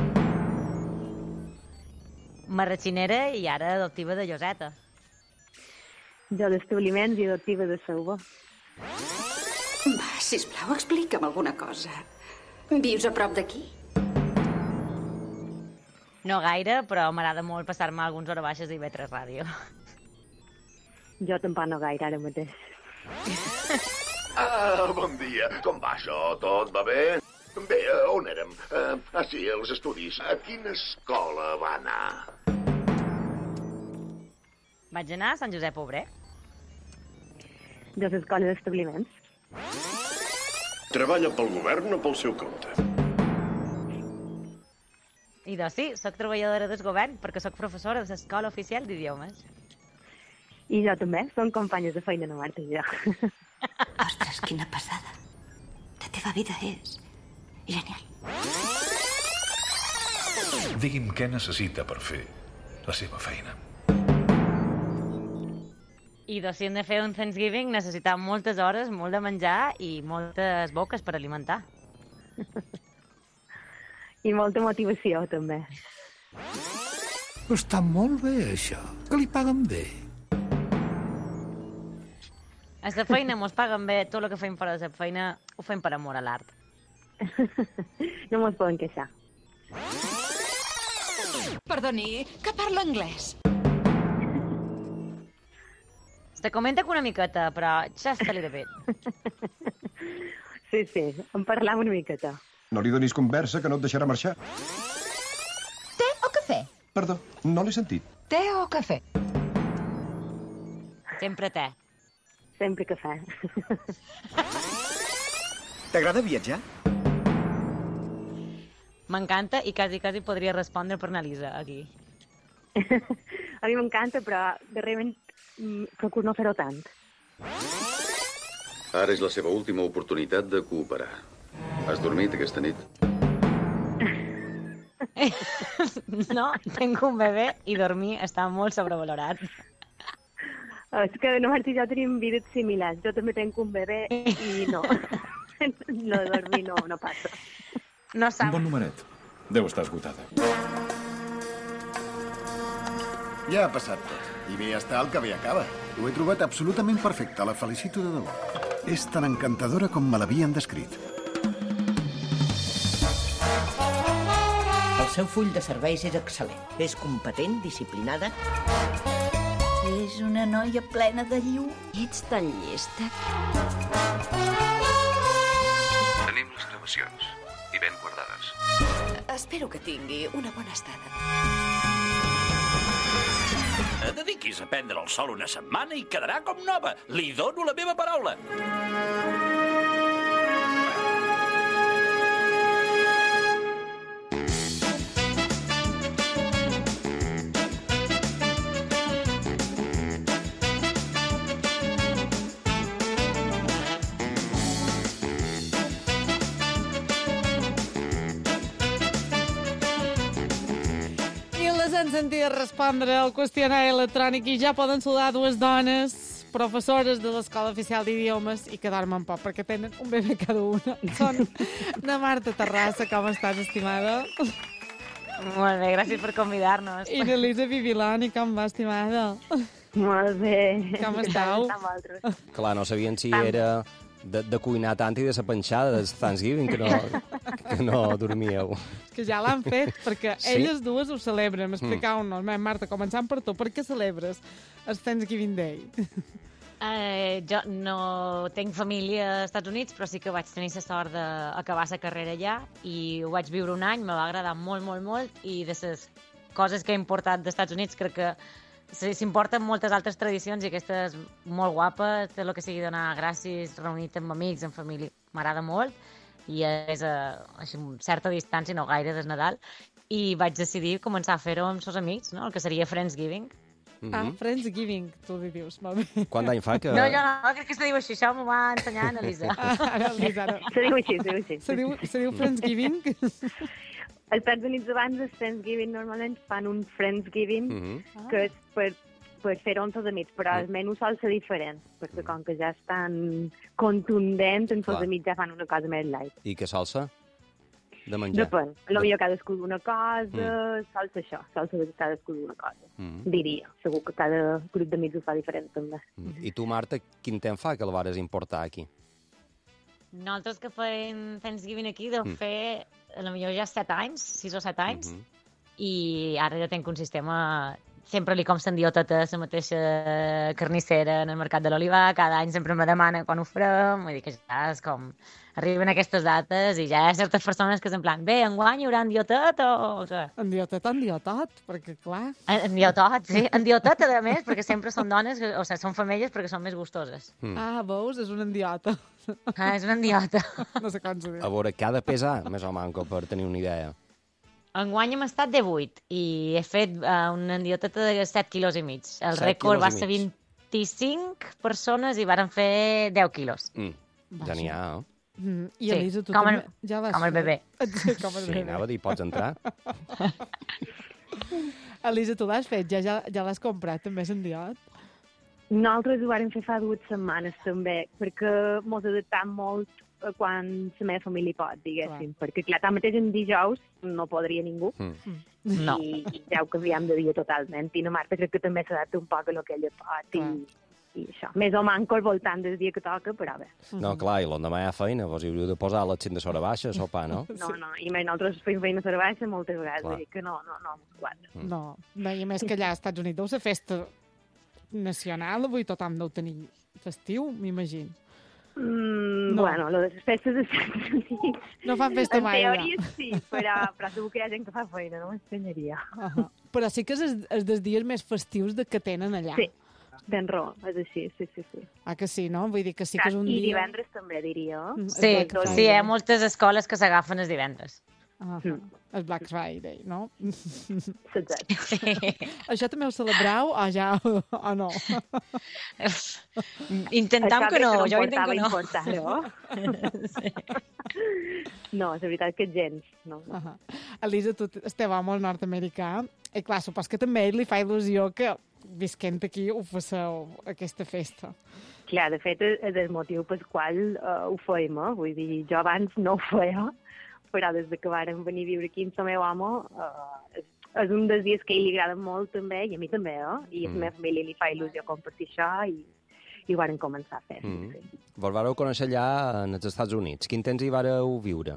Marratxinera i ara adoptiva de Lloseta.
Jo d'establiments i adoptiva de Salvó.
Va, sisplau, explica'm alguna cosa. Vius a prop d'aquí?
No gaire, però m'agrada molt passar-me alguns hores baixes i veure ràdio.
Jo tampoc no gaire ara mateix.
Ah, bon dia. Com va això? Tot va bé? Bé, on érem? Uh, ah, sí, els estudis. A quina escola va anar?
Vaig anar a Sant Josep Obrer.
De l'escola d'establiments.
Treballa pel govern o pel seu compte?
I doncs sí, soc treballadora del govern perquè soc professora de l'Escola Oficial d'Idiomes.
I jo també, som companyes de feina, no, Marta i jo.
Ostres, quina passada. La teva vida és genial.
Digui'm què necessita per fer la seva feina.
I doncs si hem de fer un Thanksgiving necessitem moltes hores, molt de menjar i moltes boques per alimentar.
I molta motivació, també.
Està molt bé, això. Que li paguen bé.
A la feina mos paguen bé, tot el que fem per a la feina ho fem per amor a l'art.
No mos poden queixar.
Perdoni, que parla anglès?
Te comenta que una miqueta, però just a little bit.
Sí, sí, en parlam una miqueta.
No li donis conversa, que no et deixarà marxar.
Té o cafè?
Perdó, no l'he sentit.
Té o cafè?
Sempre té.
Sempre cafè.
T'agrada viatjar?
M'encanta i quasi, quasi podria respondre per Annalisa, aquí.
A mi m'encanta, però darrerament procuro no fer-ho tant.
Ara és la seva última oportunitat de cooperar. Has dormit aquesta nit?
No, tengo un bebè i dormir està molt sobrevalorat.
És que no Martí i jo tenim vides similars. Jo també tenc un bebè i no. No dormir no, no passa.
No
Un bon numeret. Deu estar esgotada.
Ja ha passat tot. I bé està el que bé acaba. Ho he trobat absolutament perfecte. La felicito de debò. És tan encantadora com me l'havien descrit.
El seu full de serveis és excel·lent. És competent, disciplinada.
És una noia plena de llum. Ets tan llesta.
Tenim les gravacions i ben guardades.
Espero que tingui una bona estada.
Dediquis a prendre el sol una setmana i quedarà com nova. Li dono la meva paraula.
Han sentit respondre al qüestionari electrònic i ja poden saludar dues dones, professores de l'Escola Oficial d'Idiomes i que dormen poc perquè tenen un bebè cada una. Són de Marta Terrassa, com estàs, estimada?
Molt bé, gràcies per convidar-nos.
I d'Elisa Bibiloni, com va, estimada?
Molt bé.
Com estàu?
Clar, no sabien si era de, de cuinar tant i de ser penjada de Thanksgiving, que no, que no dormíeu.
Que ja l'han fet, perquè
Sí?
elles dues ho celebren. Explicau-nos, mm. Marta, començant per tu, per què celebres el Thanksgiving Day?
Eh, jo no tinc família als Estats Units, però sí que vaig tenir la sort d'acabar la carrera allà i ho vaig viure un any, me va agradar molt, molt, molt, i de les coses que he importat dels Estats Units crec que s'importen moltes altres tradicions i aquesta és molt guapa, té el que sigui donar gràcies, reunir-te amb amics, amb família, m'agrada molt, i és a, a certa distància, no gaire, des Nadal, i vaig decidir començar a fer-ho amb els amics, no? El que seria Friendsgiving.
Mm-hmm. Ah, Friendsgiving, tu li dius, molt bé.
Quant d'any fa que...
No, jo no, crec que se diu així, això m'ho va ensenyar en Elisa.
Ah, ara, Elisa, ara.
Se diu així, se diu així.
Se diu, se diu Friendsgiving?
Els Estats Units abans del Thanksgiving normalment fan un Friendsgiving,
Mm-hmm.
que és per, per fer-ho amb els amics, però el menú sol ser diferent, perquè com que ja és tan contundent, els
Clar.
amics ja fan una cosa més light.
I què salsa? De menjar?
Depèn. Potser cadascú una cosa,
Mm.
sol ser això, sol ser cadascú una cosa,
Mm.
diria. Segur que cada grup d'amics ho fa diferent, també.
I tu, Marta, quin temps fa que el vares importar aquí?
Nosaltres que fem Thanksgiving aquí deu
Mm.
fer, a lo millor ja set anys, sis o set anys,
Mhm.
i ara ja tinc un sistema... Sempre li com s'endioteta a la mateixa carnissera en el Mercat de l'Olivar, cada any sempre me demana quan ho farem, vull dir que ja és com... Arriben aquestes dates i ja hi ha certes persones que és en plan, bé, enguany hi haurà endiotet o... o què?
Endiotet, endiotet, perquè clar...
Endiotet, sí, endiotet a més, perquè sempre són dones, que- o sigui, són femelles perquè són més gustoses.
Mm.
Ah, veus? És un endiota.
Ah, és una endiota.
No sé com se diu.
A veure, què ha de pesar, més o manco, per tenir una idea?
Enguany hem estat de vuit i he fet uh, una endioteta de set quilos i mig. El
Set
rècord
quilos
va
i
ser
mig.
vint-i-cinc persones i varen fer deu quilos.
Mm. Ja n'hi ha, eh?
Mm, I
Sí,
Elisa, tu
com el-
també ja l'has
com el
fet?
bebè.
Sí, com el
Sí,
bebè.
anava a dir, pots entrar?
Elisa, tu l'has fet? Ja, ja, ja l'has comprat, també, s'endiot?
Nosaltres ho vàrem fer fa dues setmanes, també, perquè mos adaptam molt a quan la meva família pot, diguéssim. Clar. Perquè, clar, tanmateix en dijous no podria ningú.
Mm.
No.
I, i ja ho canviem de dia totalment. I la Marta crec que també s'adapta un poc a lo que ella pot. I, i això. Més o manco al voltant del dia que toca, però bé.
No, clar, i l'endemà hi ha feina, vos hi hauríeu de posar l'accent de sora baixa, sopar, no?
No, no, i més nosaltres fem feina a la baixa moltes vegades,
Clar.
vull dir que no, no, no, mos quadra.
No, no, i a més que allà als Estats Units deu ser festa nacional, avui tothom deu tenir festiu, m'imagino.
Mm,
No.
Bueno, lo de les festes de Sant Units...
No fan festa
en
mai,
teoria
allà.
sí, però, però segur que hi ha gent que fa feina, no m'estranyaria.
Uh-huh. Però sí que és els, els dels dies més festius de que tenen allà.
Sí, tens raó, és així, sí, sí, sí.
Ah, que sí, no? Vull dir que sí que és un
I
dia...
divendres també, diria.
Mm,
Sí,
Black Friday.
sí, hi ha moltes escoles que s'agafen els divendres.
Uh -huh. El Black Friday, no?
Exacte.
Això també ho celebrau o ja o no?
Intentam que no, jo intent que no.
Importar-ho. No, és veritat que gens. No, no.
Uh -huh. Elisa, tu esteu molt nord-americà i clar, supos que també a ell li fa il·lusió que visquent aquí ho passeu, aquesta festa.
Clar, de fet, és el motiu pel qual uh, ho fèiem, eh? Vull dir, jo abans no ho feia, però des que vàrem venir a viure aquí amb el meu home, uh, és, és un dels dies que a ell li agrada molt també, i a mi també, eh? I a la meva família li fa il·lusió compartir això, i, i ho vàrem començar a fer.
Mm.
Sí.
Vos vareu conèixer allà en els Estats Units. Quin temps hi vareu viure?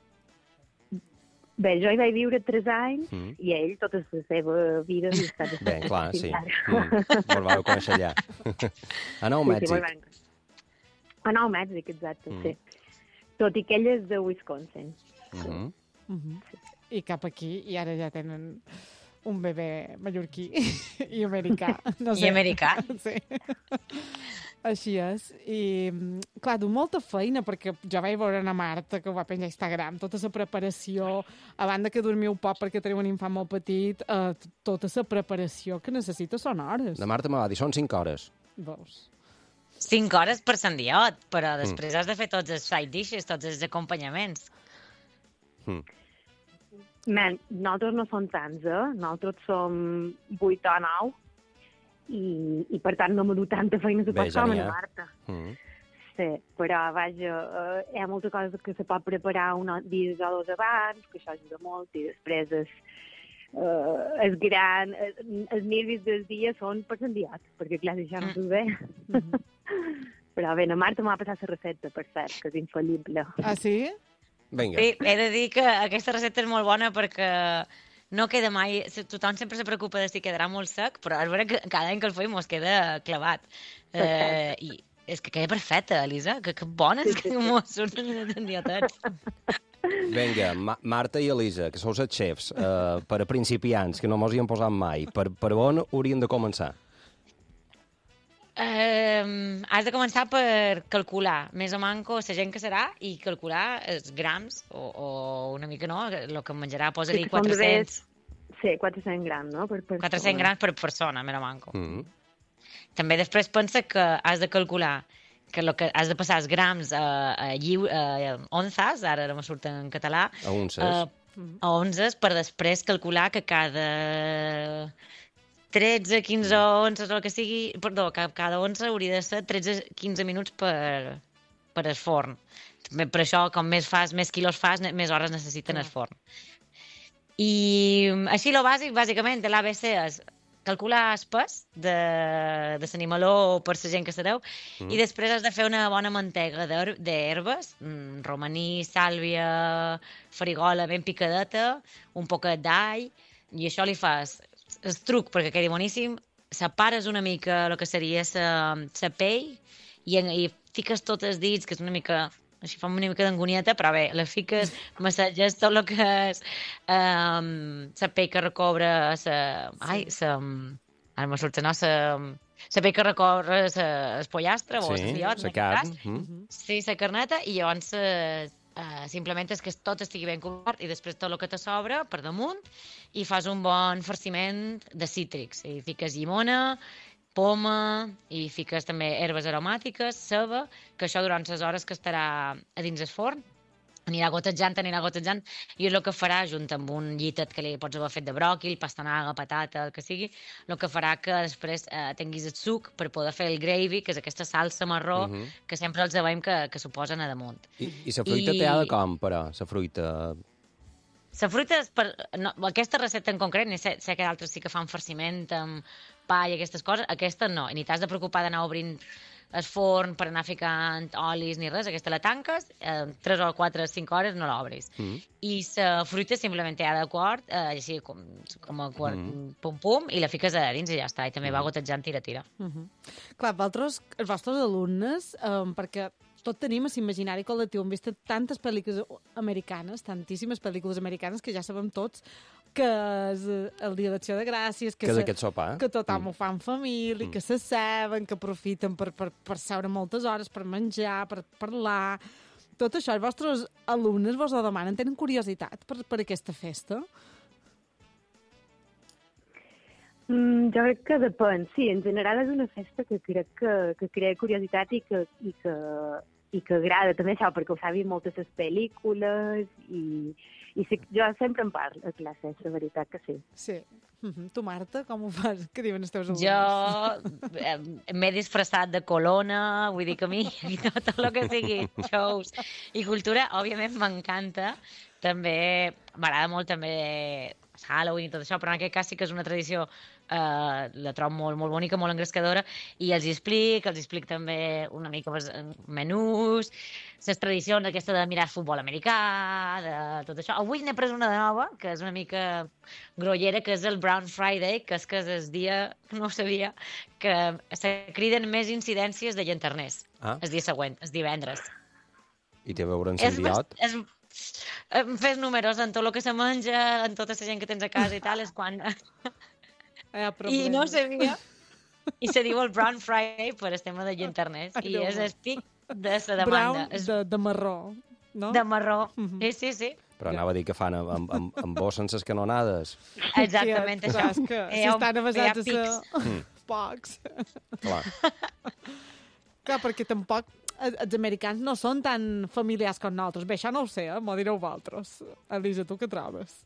Bé, jo hi vaig viure tres anys
Mm.
i ell tota la seva vida i està de
Bé, clar, sí. Mm. Vos vareu conèixer allà. A Nou Mèxic.
Sí, sí, a Nou Mèxic, exacte,
Mm.
sí. Tot i que ell és de Wisconsin.
Mm -hmm.
Mm -hmm. I cap aquí, i ara ja tenen un bebè mallorquí i americà. No sé.
I americà.
Sí. Així és. I, clar, du molta feina, perquè jo vaig veure a Marta, que ho va penjar a Instagram, tota la preparació, a banda que dormiu poc perquè teniu un infant molt petit, eh, tota la preparació que necessita són hores.
La Marta me va dir, són cinc hores.
Veus?
Cinc hores per Sant Diot, però després mm. has de fer tots els side dishes, tots els acompanyaments.
Mm.
Man, nosaltres no som tants, eh? Nosaltres som vuit o nou, i, i per tant no m'ha dut tanta feina que pot com a Marta.
Mm.
Sí, però, vaja, eh, hi ha moltes coses que se pot preparar un dia o dos abans, que això ajuda molt, i després és, eh, és gran, els nervis dels dies són per Sant Diot, perquè clar, això no s'ho ve. Mm. Però bé, a Marta m'ha passat la recepta, per cert, que és infal·lible.
Ah, sí?
Vinga.
Sí, he de dir que aquesta recepta és molt bona perquè no queda mai... Tothom sempre se preocupa de si quedarà molt sec, però és veritat que cada any que el feim mos queda clavat. Eh, I és que queda perfecta, Elisa, que, que bones sí, sí, que mos surten de dietats.
Vinga, Ma Marta i Elisa, que sou els xefs, eh, per a principiants, que no mos hi han posat mai, per, per on hauríem de començar?
Uh, has de començar per calcular més o manco la gent que serà i calcular els grams o, o una mica, no? El que menjarà, posa-li sí, quatre-cents.
Sí, quatre-cents grams, no? Per persona.
quatre-cents grams per persona, més o manco.
Mm -hmm.
També després pensa que has de calcular que, lo que has de passar els grams a, a, lliu, a onzes, ara me surt en català.
A onzes.
A, a onzes, per després calcular que cada tretze, quinze onces, o el que sigui, perdó, que cada onça hauria de ser tretze quinze minuts per, per el forn. Per això, com més fas, més quilos fas, més hores necessiten el forn. I així, lo bàsic, bàsicament, l'A B C és calcular el pes de, de l'animaló per la gent que sereu, mm. i després has de fer una bona mantega d'herbes, romaní, sàlvia, farigola ben picadeta, un poquet d'all, i això li fas el truc perquè quedi boníssim, separes una mica el que seria la pell i, i fiques tots els dits, que és una mica... Així fa una mica d'angonieta, però bé, la fiques, massages tot el que és um, la pell que recobra la... Ai, la... Ara me surt, no? La, la pell que recorre el pollastre o
sí,
el fillot.
la carn. Mm.
Sí, la carneta, i llavors uh, simplement és que tot estigui ben cobert i després tot el que te sobra per damunt i fas un bon farciment de cítrics. I fiques llimona, poma, i fiques també herbes aromàtiques, ceba, que això durant les hores que estarà a dins el forn anirà gotejant, anirà gotejant, i és el que farà, junt amb un llitet que li pots haver fet de bròquil, pastanaga, patata, el que sigui, el que farà que després eh, tinguis el suc per poder fer el gravy, que és aquesta salsa marró, uh -huh. que sempre els veiem que, que s'ho posen a damunt.
I, i la fruita I... té ha de com, però, la fruita...
La fruita, és per, no, aquesta recepta en concret, ni sé, sé que d'altres sí que fan farciment amb pa i aquestes coses, aquesta no, ni t'has de preocupar d'anar obrint el forn per anar ficant olis ni res, aquesta la tanques, eh, tres o quatre, cinc hores no l'obris. Mm. I la fruita simplement ha de quart, eh, així com, com a quart, mm. pum-pum, i la fiques a dins i ja està, i també mm. va gotejant tira-tira.
Mm -hmm. Clar, vosaltres, els vostres alumnes, eh, perquè tot tenim a l'imaginari col·lectiu, hem vist tantes pel·lícules americanes, tantíssimes pel·lícules americanes, que ja sabem tots que és el dia d'Acció de Gràcies, que,
que és aquest sopar,
que tothom mm. ho fa en família, mm. que se saben, que aprofiten per, per, per seure moltes hores, per menjar, per parlar... Tot això, els vostres alumnes vos ho demanen, tenen curiositat per, per aquesta festa?
Mm, jo crec que depèn, sí, en general és una festa que crec que, que crea curiositat i que, i que i que agrada també això, perquè ho s'ha vist moltes les pel·lícules, i, i sí, jo sempre en parlo a classe, la veritat que sí.
Sí. Uh-huh. Tu, Marta, com ho fas? Què diuen els teus alumnes?
Jo eh, m'he disfressat de colona, vull dir que a mi i tot el que sigui shows i cultura, òbviament m'encanta. També m'agrada molt també Halloween i tot això, però en aquest cas sí que és una tradició, eh, la trobo molt, molt bonica, molt engrescadora, i els hi explic, els hi explic també una mica pues, menús, les tradicions aquesta de mirar futbol americà, de tot això. Avui n'he pres una de nova, que és una mica grollera, que és el Brown Friday, que és que és el dia, no ho sabia, que se criden més incidències de llanterners,
ah.
el dia següent, el divendres.
I té a veure en Sindiot?
És, és, fes números en tot el que se menja, en tota la gent que tens a casa i tal, és quan... I no sabia. I se diu el Brown Friday per el tema de llanterners. I és el pic de la demanda.
Brown de, de marró, no?
De marró, uh-huh. sí, sí, sí.
Però anava a dir que fan amb, amb, amb bossen les canonades.
Exactament,
sí,
això.
Que, si estan avasats a
mm.
pocs.
Clar.
Clar, perquè tampoc els americans no són tan familiars com nosaltres. Bé, això no ho sé, eh? M'ho direu vosaltres. Elisa, tu què trobes?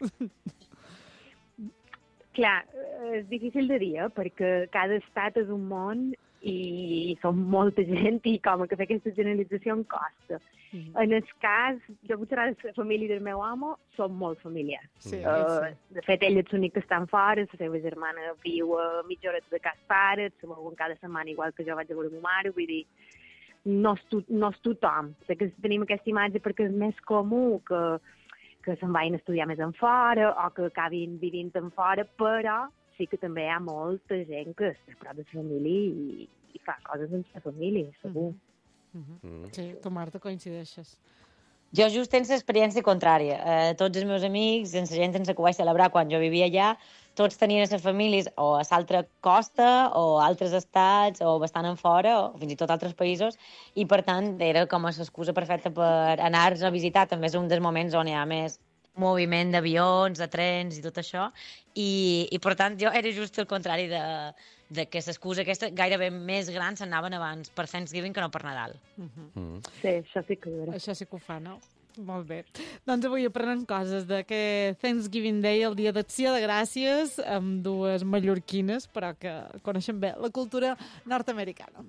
Clar, és difícil de dir, eh? Perquè cada estat és un món i són molta gent i com que fer aquesta generalització em costa. Mm. En el cas, jo potser la família del meu home són molt familiars.
Sí,
uh,
sí.
De fet, ell és l'únic que estan fora, la seva germana viu a mitja hora de casa pares, se veuen cada setmana igual que jo vaig a veure la meva mare, vull dir, no és, to no és tothom. Sé que tenim aquesta imatge perquè és més comú que, que se'n vagin a estudiar més en fora o que acabin vivint en fora, però sí que també hi ha molta gent que està a prop de la família i, i fa coses amb la família, segur.
Mm -hmm. Sí, tu, Marta, coincideixes.
Jo just tens l'experiència contrària. Eh, tots els meus amics, la gent sense que ho vaig celebrar quan jo vivia allà, tots tenien les famílies o a l'altra costa o a altres estats o bastant en fora o fins i tot altres països i per tant era com a l'excusa perfecta per anar-los a visitar. També és un dels moments on hi ha més moviment d'avions, de trens i tot això i, i per tant jo era just el contrari de, de que l'excusa aquesta gairebé més gran s'anaven abans per Thanksgiving que no per Nadal.
Uh -huh.
mm.
Sí, això sí que ho era.
Això sí que ho fa, no? Molt bé. Doncs avui aprenem coses d'aquest Thanksgiving Day, el dia d'acció de gràcies, amb dues mallorquines, però que coneixen bé la cultura nord-americana.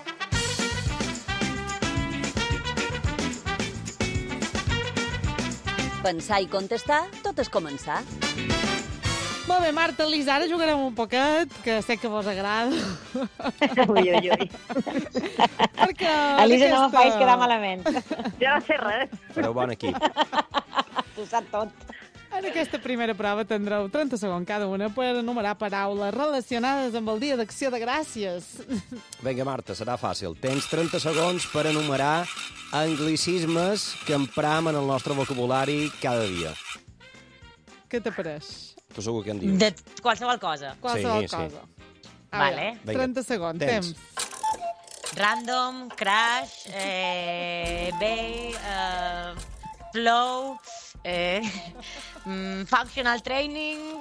Pensar i contestar, tot és començar.
Molt bé, Marta, Elisa, ara jugarem un poquet, que sé que vos agrada.
Ui, ui, ui.
Perquè
Elisa,
aquesta...
no me faig quedar malament.
Jo no sé res.
Fareu bon equip.
Tu saps tot.
En aquesta primera prova tindreu trenta segons cada una per enumerar paraules relacionades amb el Dia d'Acció de Gràcies.
Vinga, Marta, serà fàcil. Tens trenta segons per enumerar anglicismes que empram en el nostre vocabulari cada dia.
Què t'apareix?
Tu segur que en dius.
De qualsevol cosa.
Qualsevol
sí,
cosa.
Sí. Vale.
trenta segons, temps. temps.
Random, crash, eh, bay, eh, flow, eh, mm, functional training,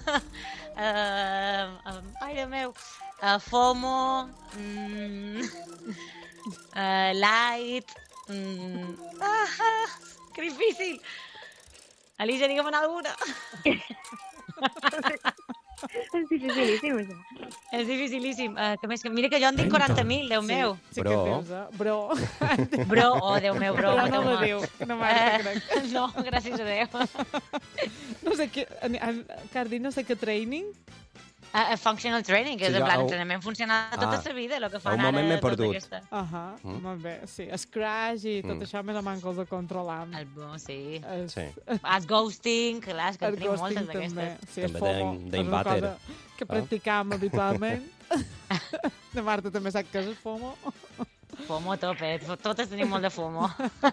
eh, ai, Déu meu, eh, FOMO, mm, eh, light, mm, ah, ah, que difícil. Elisa, digue'm alguna.
És dificilíssim, això.
És dificilíssim. Uh, que més que... Mira que jo en dic quaranta mil, Déu
sí,
meu.
Sí
bro.
que tens, eh? Bro.
Bro, oh, Déu meu, bro.
Però no la diu. No, Marta, crec.
Uh, no, gràcies a Déu.
No sé què... Cardi, no sé què training...
Uh, functional training, que
Sí,
és en plan,
au-
entrenament funcional tota
Ah.
la vida, el que
A
fan
un
ara.
moment m'he
tota
perdut.
aquesta-
Ahà,
Mm.
molt bé. Sí, Scratch i tot
Mm.
això més o menys els de controlar.
El bo, sí.
Es...
Sí.
El ghosting, clar, és que en
El
tenim moltes
ghosting també.
d'aquestes.
Sí,
També
el FOMO.
d'en-
És
d'en
una
Bater.
cosa que
Ah.
practicam habitualment. De Marta també sap què és el FOMO.
FOMO a tope, totes tenim molt de FOMO.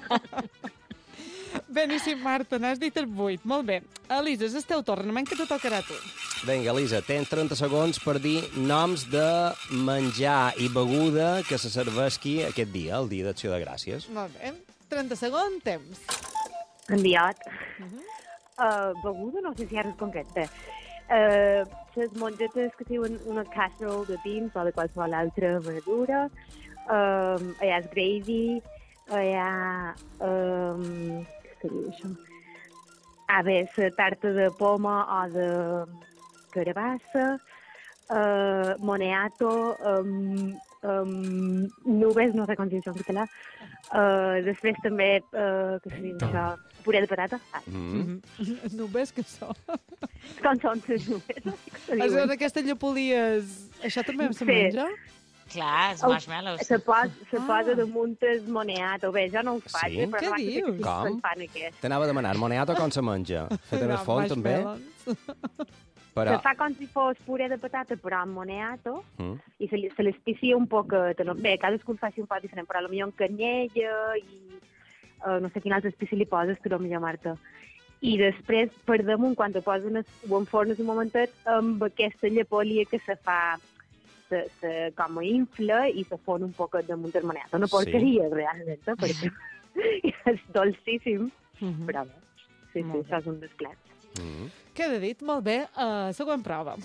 Beníssim, Marta, n'has dit el vuit. Molt bé. Elisa, és el teu torn, només que te tocarà a tu.
Vinga, Elisa, tens trenta segons per dir noms de menjar i beguda que se serveixi aquest dia, el dia d'Acció de Gràcies.
Molt bé. trenta segons, temps.
Enviat.
Uh -huh.
Uh, beguda, no sé si ara és concreta. Uh, les mongetes que diuen una casserole de dins o de qualsevol altra verdura. Uh, hi ha el gravy. hi ha... Um, què seria això? A bé, la tarta de poma o de carabassa, uh, moniato, um, um, nubes, no sé com dir això en català. Uh, després també, uh, què seria això? Puré de patata. Ah.
Mm. Nubes, que són?
Com són les nubes?
És en aquestes llepolies... Això també se menja?
Clar, els marshmallows.
Se posa, se posa damunt el moniato. Bé, jo no ho faig,
Sí?
eh, però
Què
no
dius? Com?
fan aquest.
T'anava a demanar, moniato com se menja? Fet en el forn, també? Però...
Se fa com si fos puré de patata, però amb moniato,
Mm.
i se, li- se l'espicia un poc. Bé, cadascú el faci un poc diferent, però potser amb canyella i uh, no sé quin altre espici li poses, tu, millor, Marta. I després, per damunt, quan te posen ho enfornes un momentet, amb aquesta llepolia que se fa, se, se com a infla i se fon un poc damunt del moniato. Una porqueria, sí. Realment, eh, perquè és dolcíssim,
Mhm.
però bé, sí, sí,
Molt bé.
això és un desclat.
Mm.
Queda dit, molt bé. Uh, següent prova.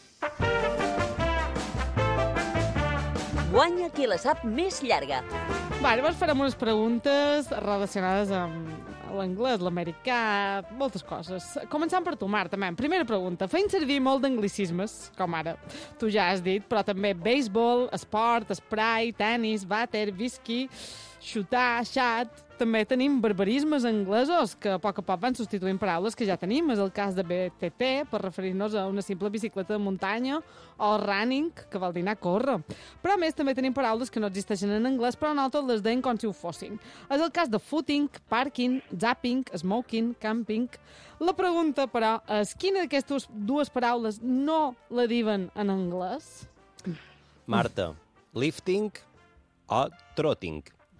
Guanya qui la sap més llarga.
Vale, llavors farem unes preguntes relacionades amb l'anglès, l'americà, moltes coses. Començant per tu, Marta. Man. Primera pregunta. Feim servir molt d'anglicismes, com ara tu ja has dit, però també béisbol, esport, spray, tennis, vàter, whisky, xutar, xat... També tenim barbarismes anglesos que a poc a poc van substituint paraules que ja tenim. És el cas de B T T, per referir-nos a una simple bicicleta de muntanya, o running, que vol dir anar a córrer. Però a més també tenim paraules que no existeixen en anglès, però nosaltres les deim com si ho fossin. És el cas de footing, parking, zapping, smoking, camping... La pregunta, però, és quina d'aquestes dues paraules no la diuen en anglès?
Marta, lifting o trotting?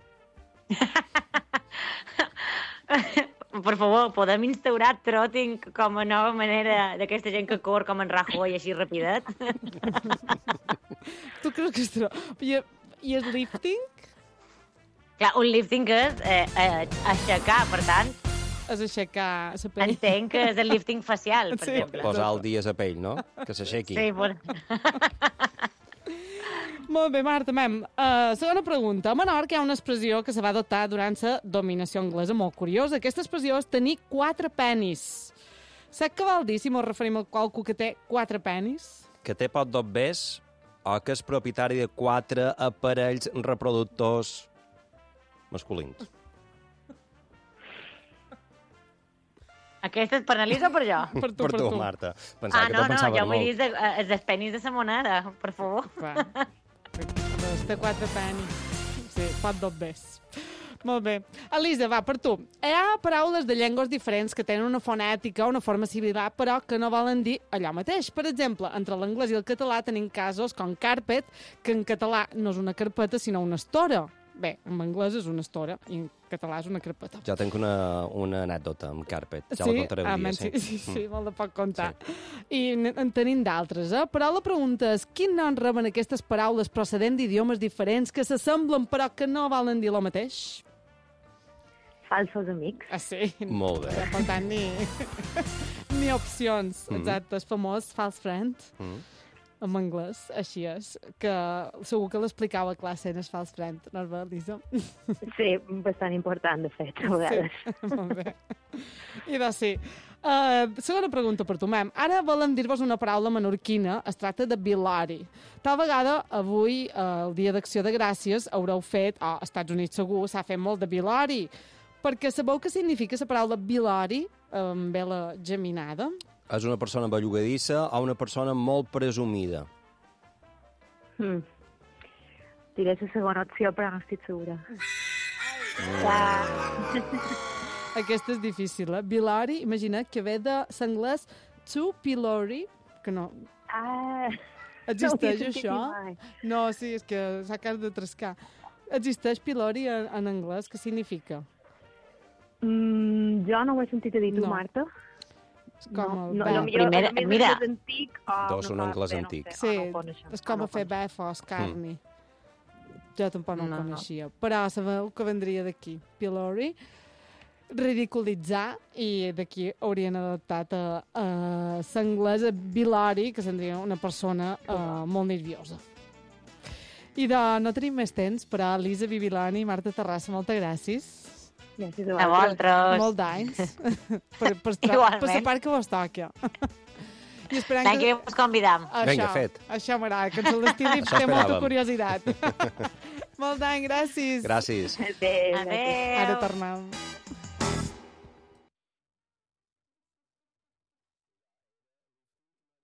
Per favor, podem instaurar trotting com a nova manera d'aquesta gent que cor com en Rajoy, així rapidet?
Tu creus que és tro... I, i és lifting?
Clar, un lifting és eh, eh, aixecar, per tant...
És aixecar la pell.
Entenc que és el lifting facial, per
Sí.
exemple.
Posar el dia a pell, no? Que s'aixequi.
Sí, bon...
Molt bé, Marta, mem. Uh, segona pregunta. A Menorca hi ha una expressió que se va adoptar durant la dominació anglesa molt curiosa. Aquesta expressió és tenir quatre penis. Sap què vol dir si mos referim a qualcú que té quatre penis?
Que té pot dobbers o que és propietari de quatre aparells reproductors masculins.
Aquesta és per l'Elisa o per jo?
Per tu,
per tu, Marta. Pensava
Ah,
que
no,
tu
no,
pensaves
jo vull dir
molt.
de, eh, els penis de la moneda, per favor.
Clar. Doncs té quatre penis. Sí, pot dobbers. Molt bé. Elisa, va, per tu. Hi ha paraules de llengües diferents que tenen una fonètica, una forma similar, però que no volen dir allò mateix. Per exemple, entre l'anglès i el català tenim casos com carpet, que en català no és una carpeta, sinó una estora. Bé, en anglès és una estora i en català és una carpeta.
Jo tinc una, una anècdota amb carpet. Ja
Sí?
la contaré un
Ah,
dia,
men,
sí.
sí, sí, sí, molt de poc contar. Sí. I n- en tenim d'altres, eh? Però la pregunta és, quin nom reben aquestes paraules procedent d'idiomes diferents que s'assemblen però que no volen dir el mateix?
Falsos amics.
Ah, sí?
Molt bé.
No hi ha tant ni, ni opcions.
Mm.
Exacte, és famós false friend.
Mm.
En anglès, així és, que segur que l'explicava a classe en el false friend, no és veritat, Lisa?
Sí, bastant important, de fet, a vegades.
Sí, molt bé. I doncs sí. Uh, segona pregunta per tu, mem. Ara volem dir-vos una paraula menorquina, es tracta de bilori. Tal vegada, avui, uh, el Dia d'Acció de Gràcies, haureu fet, o als Estats Units segur, s'ha fet molt de bilori, perquè sabeu què significa la paraula bilori, amb vela geminada?
És una persona bellugadissa o una persona molt presumida?
Mm. Diré la segona opció, però no estic segura.
Aquesta és difícil, eh? Bilori, imagina't que ve de l'anglès to pilori, que no...
Ah,
Existeix
no ho havia sentit
això?
mai.
No, sí, és que s'ha cas de trascar. Existeix pilori en, en anglès, què significa?
Mm, jo no ho he sentit a dir, tu,
No.
Marta.
És com
No,
el
no,
bef.
lo millor,
Primera-
el més
mira.
anglès antic, o
Dos són
no,
anglès
bé, no
antic.
sé,
Sí,
o no ho coneixem,
és com
o
a fer
no ho coneixem.
bef o escarni. Jo tampoc no,
No,
ho
no.
coneixia. Però sabeu que vendria d'aquí. Pilori, ridiculitzar, i d'aquí haurien adaptat a, a l'anglès a bilori, que seria una persona uh, molt nerviosa. I de no tenim més temps, però Elisa Bibiloni i Marta Terrassa, moltes gràcies.
Gràcies
a vosaltres.
Molt d'anys. per, per, per, per la part que vos toca. I esperem
L'any que ve us convidam.
Això,
Vinga, fet.
Això m'agrada, que ens el destili
Això
té molta
esperàvem.
curiositat. Molt d'any, gràcies.
Gràcies.
Adéu.
Adéu.
Ara tornem.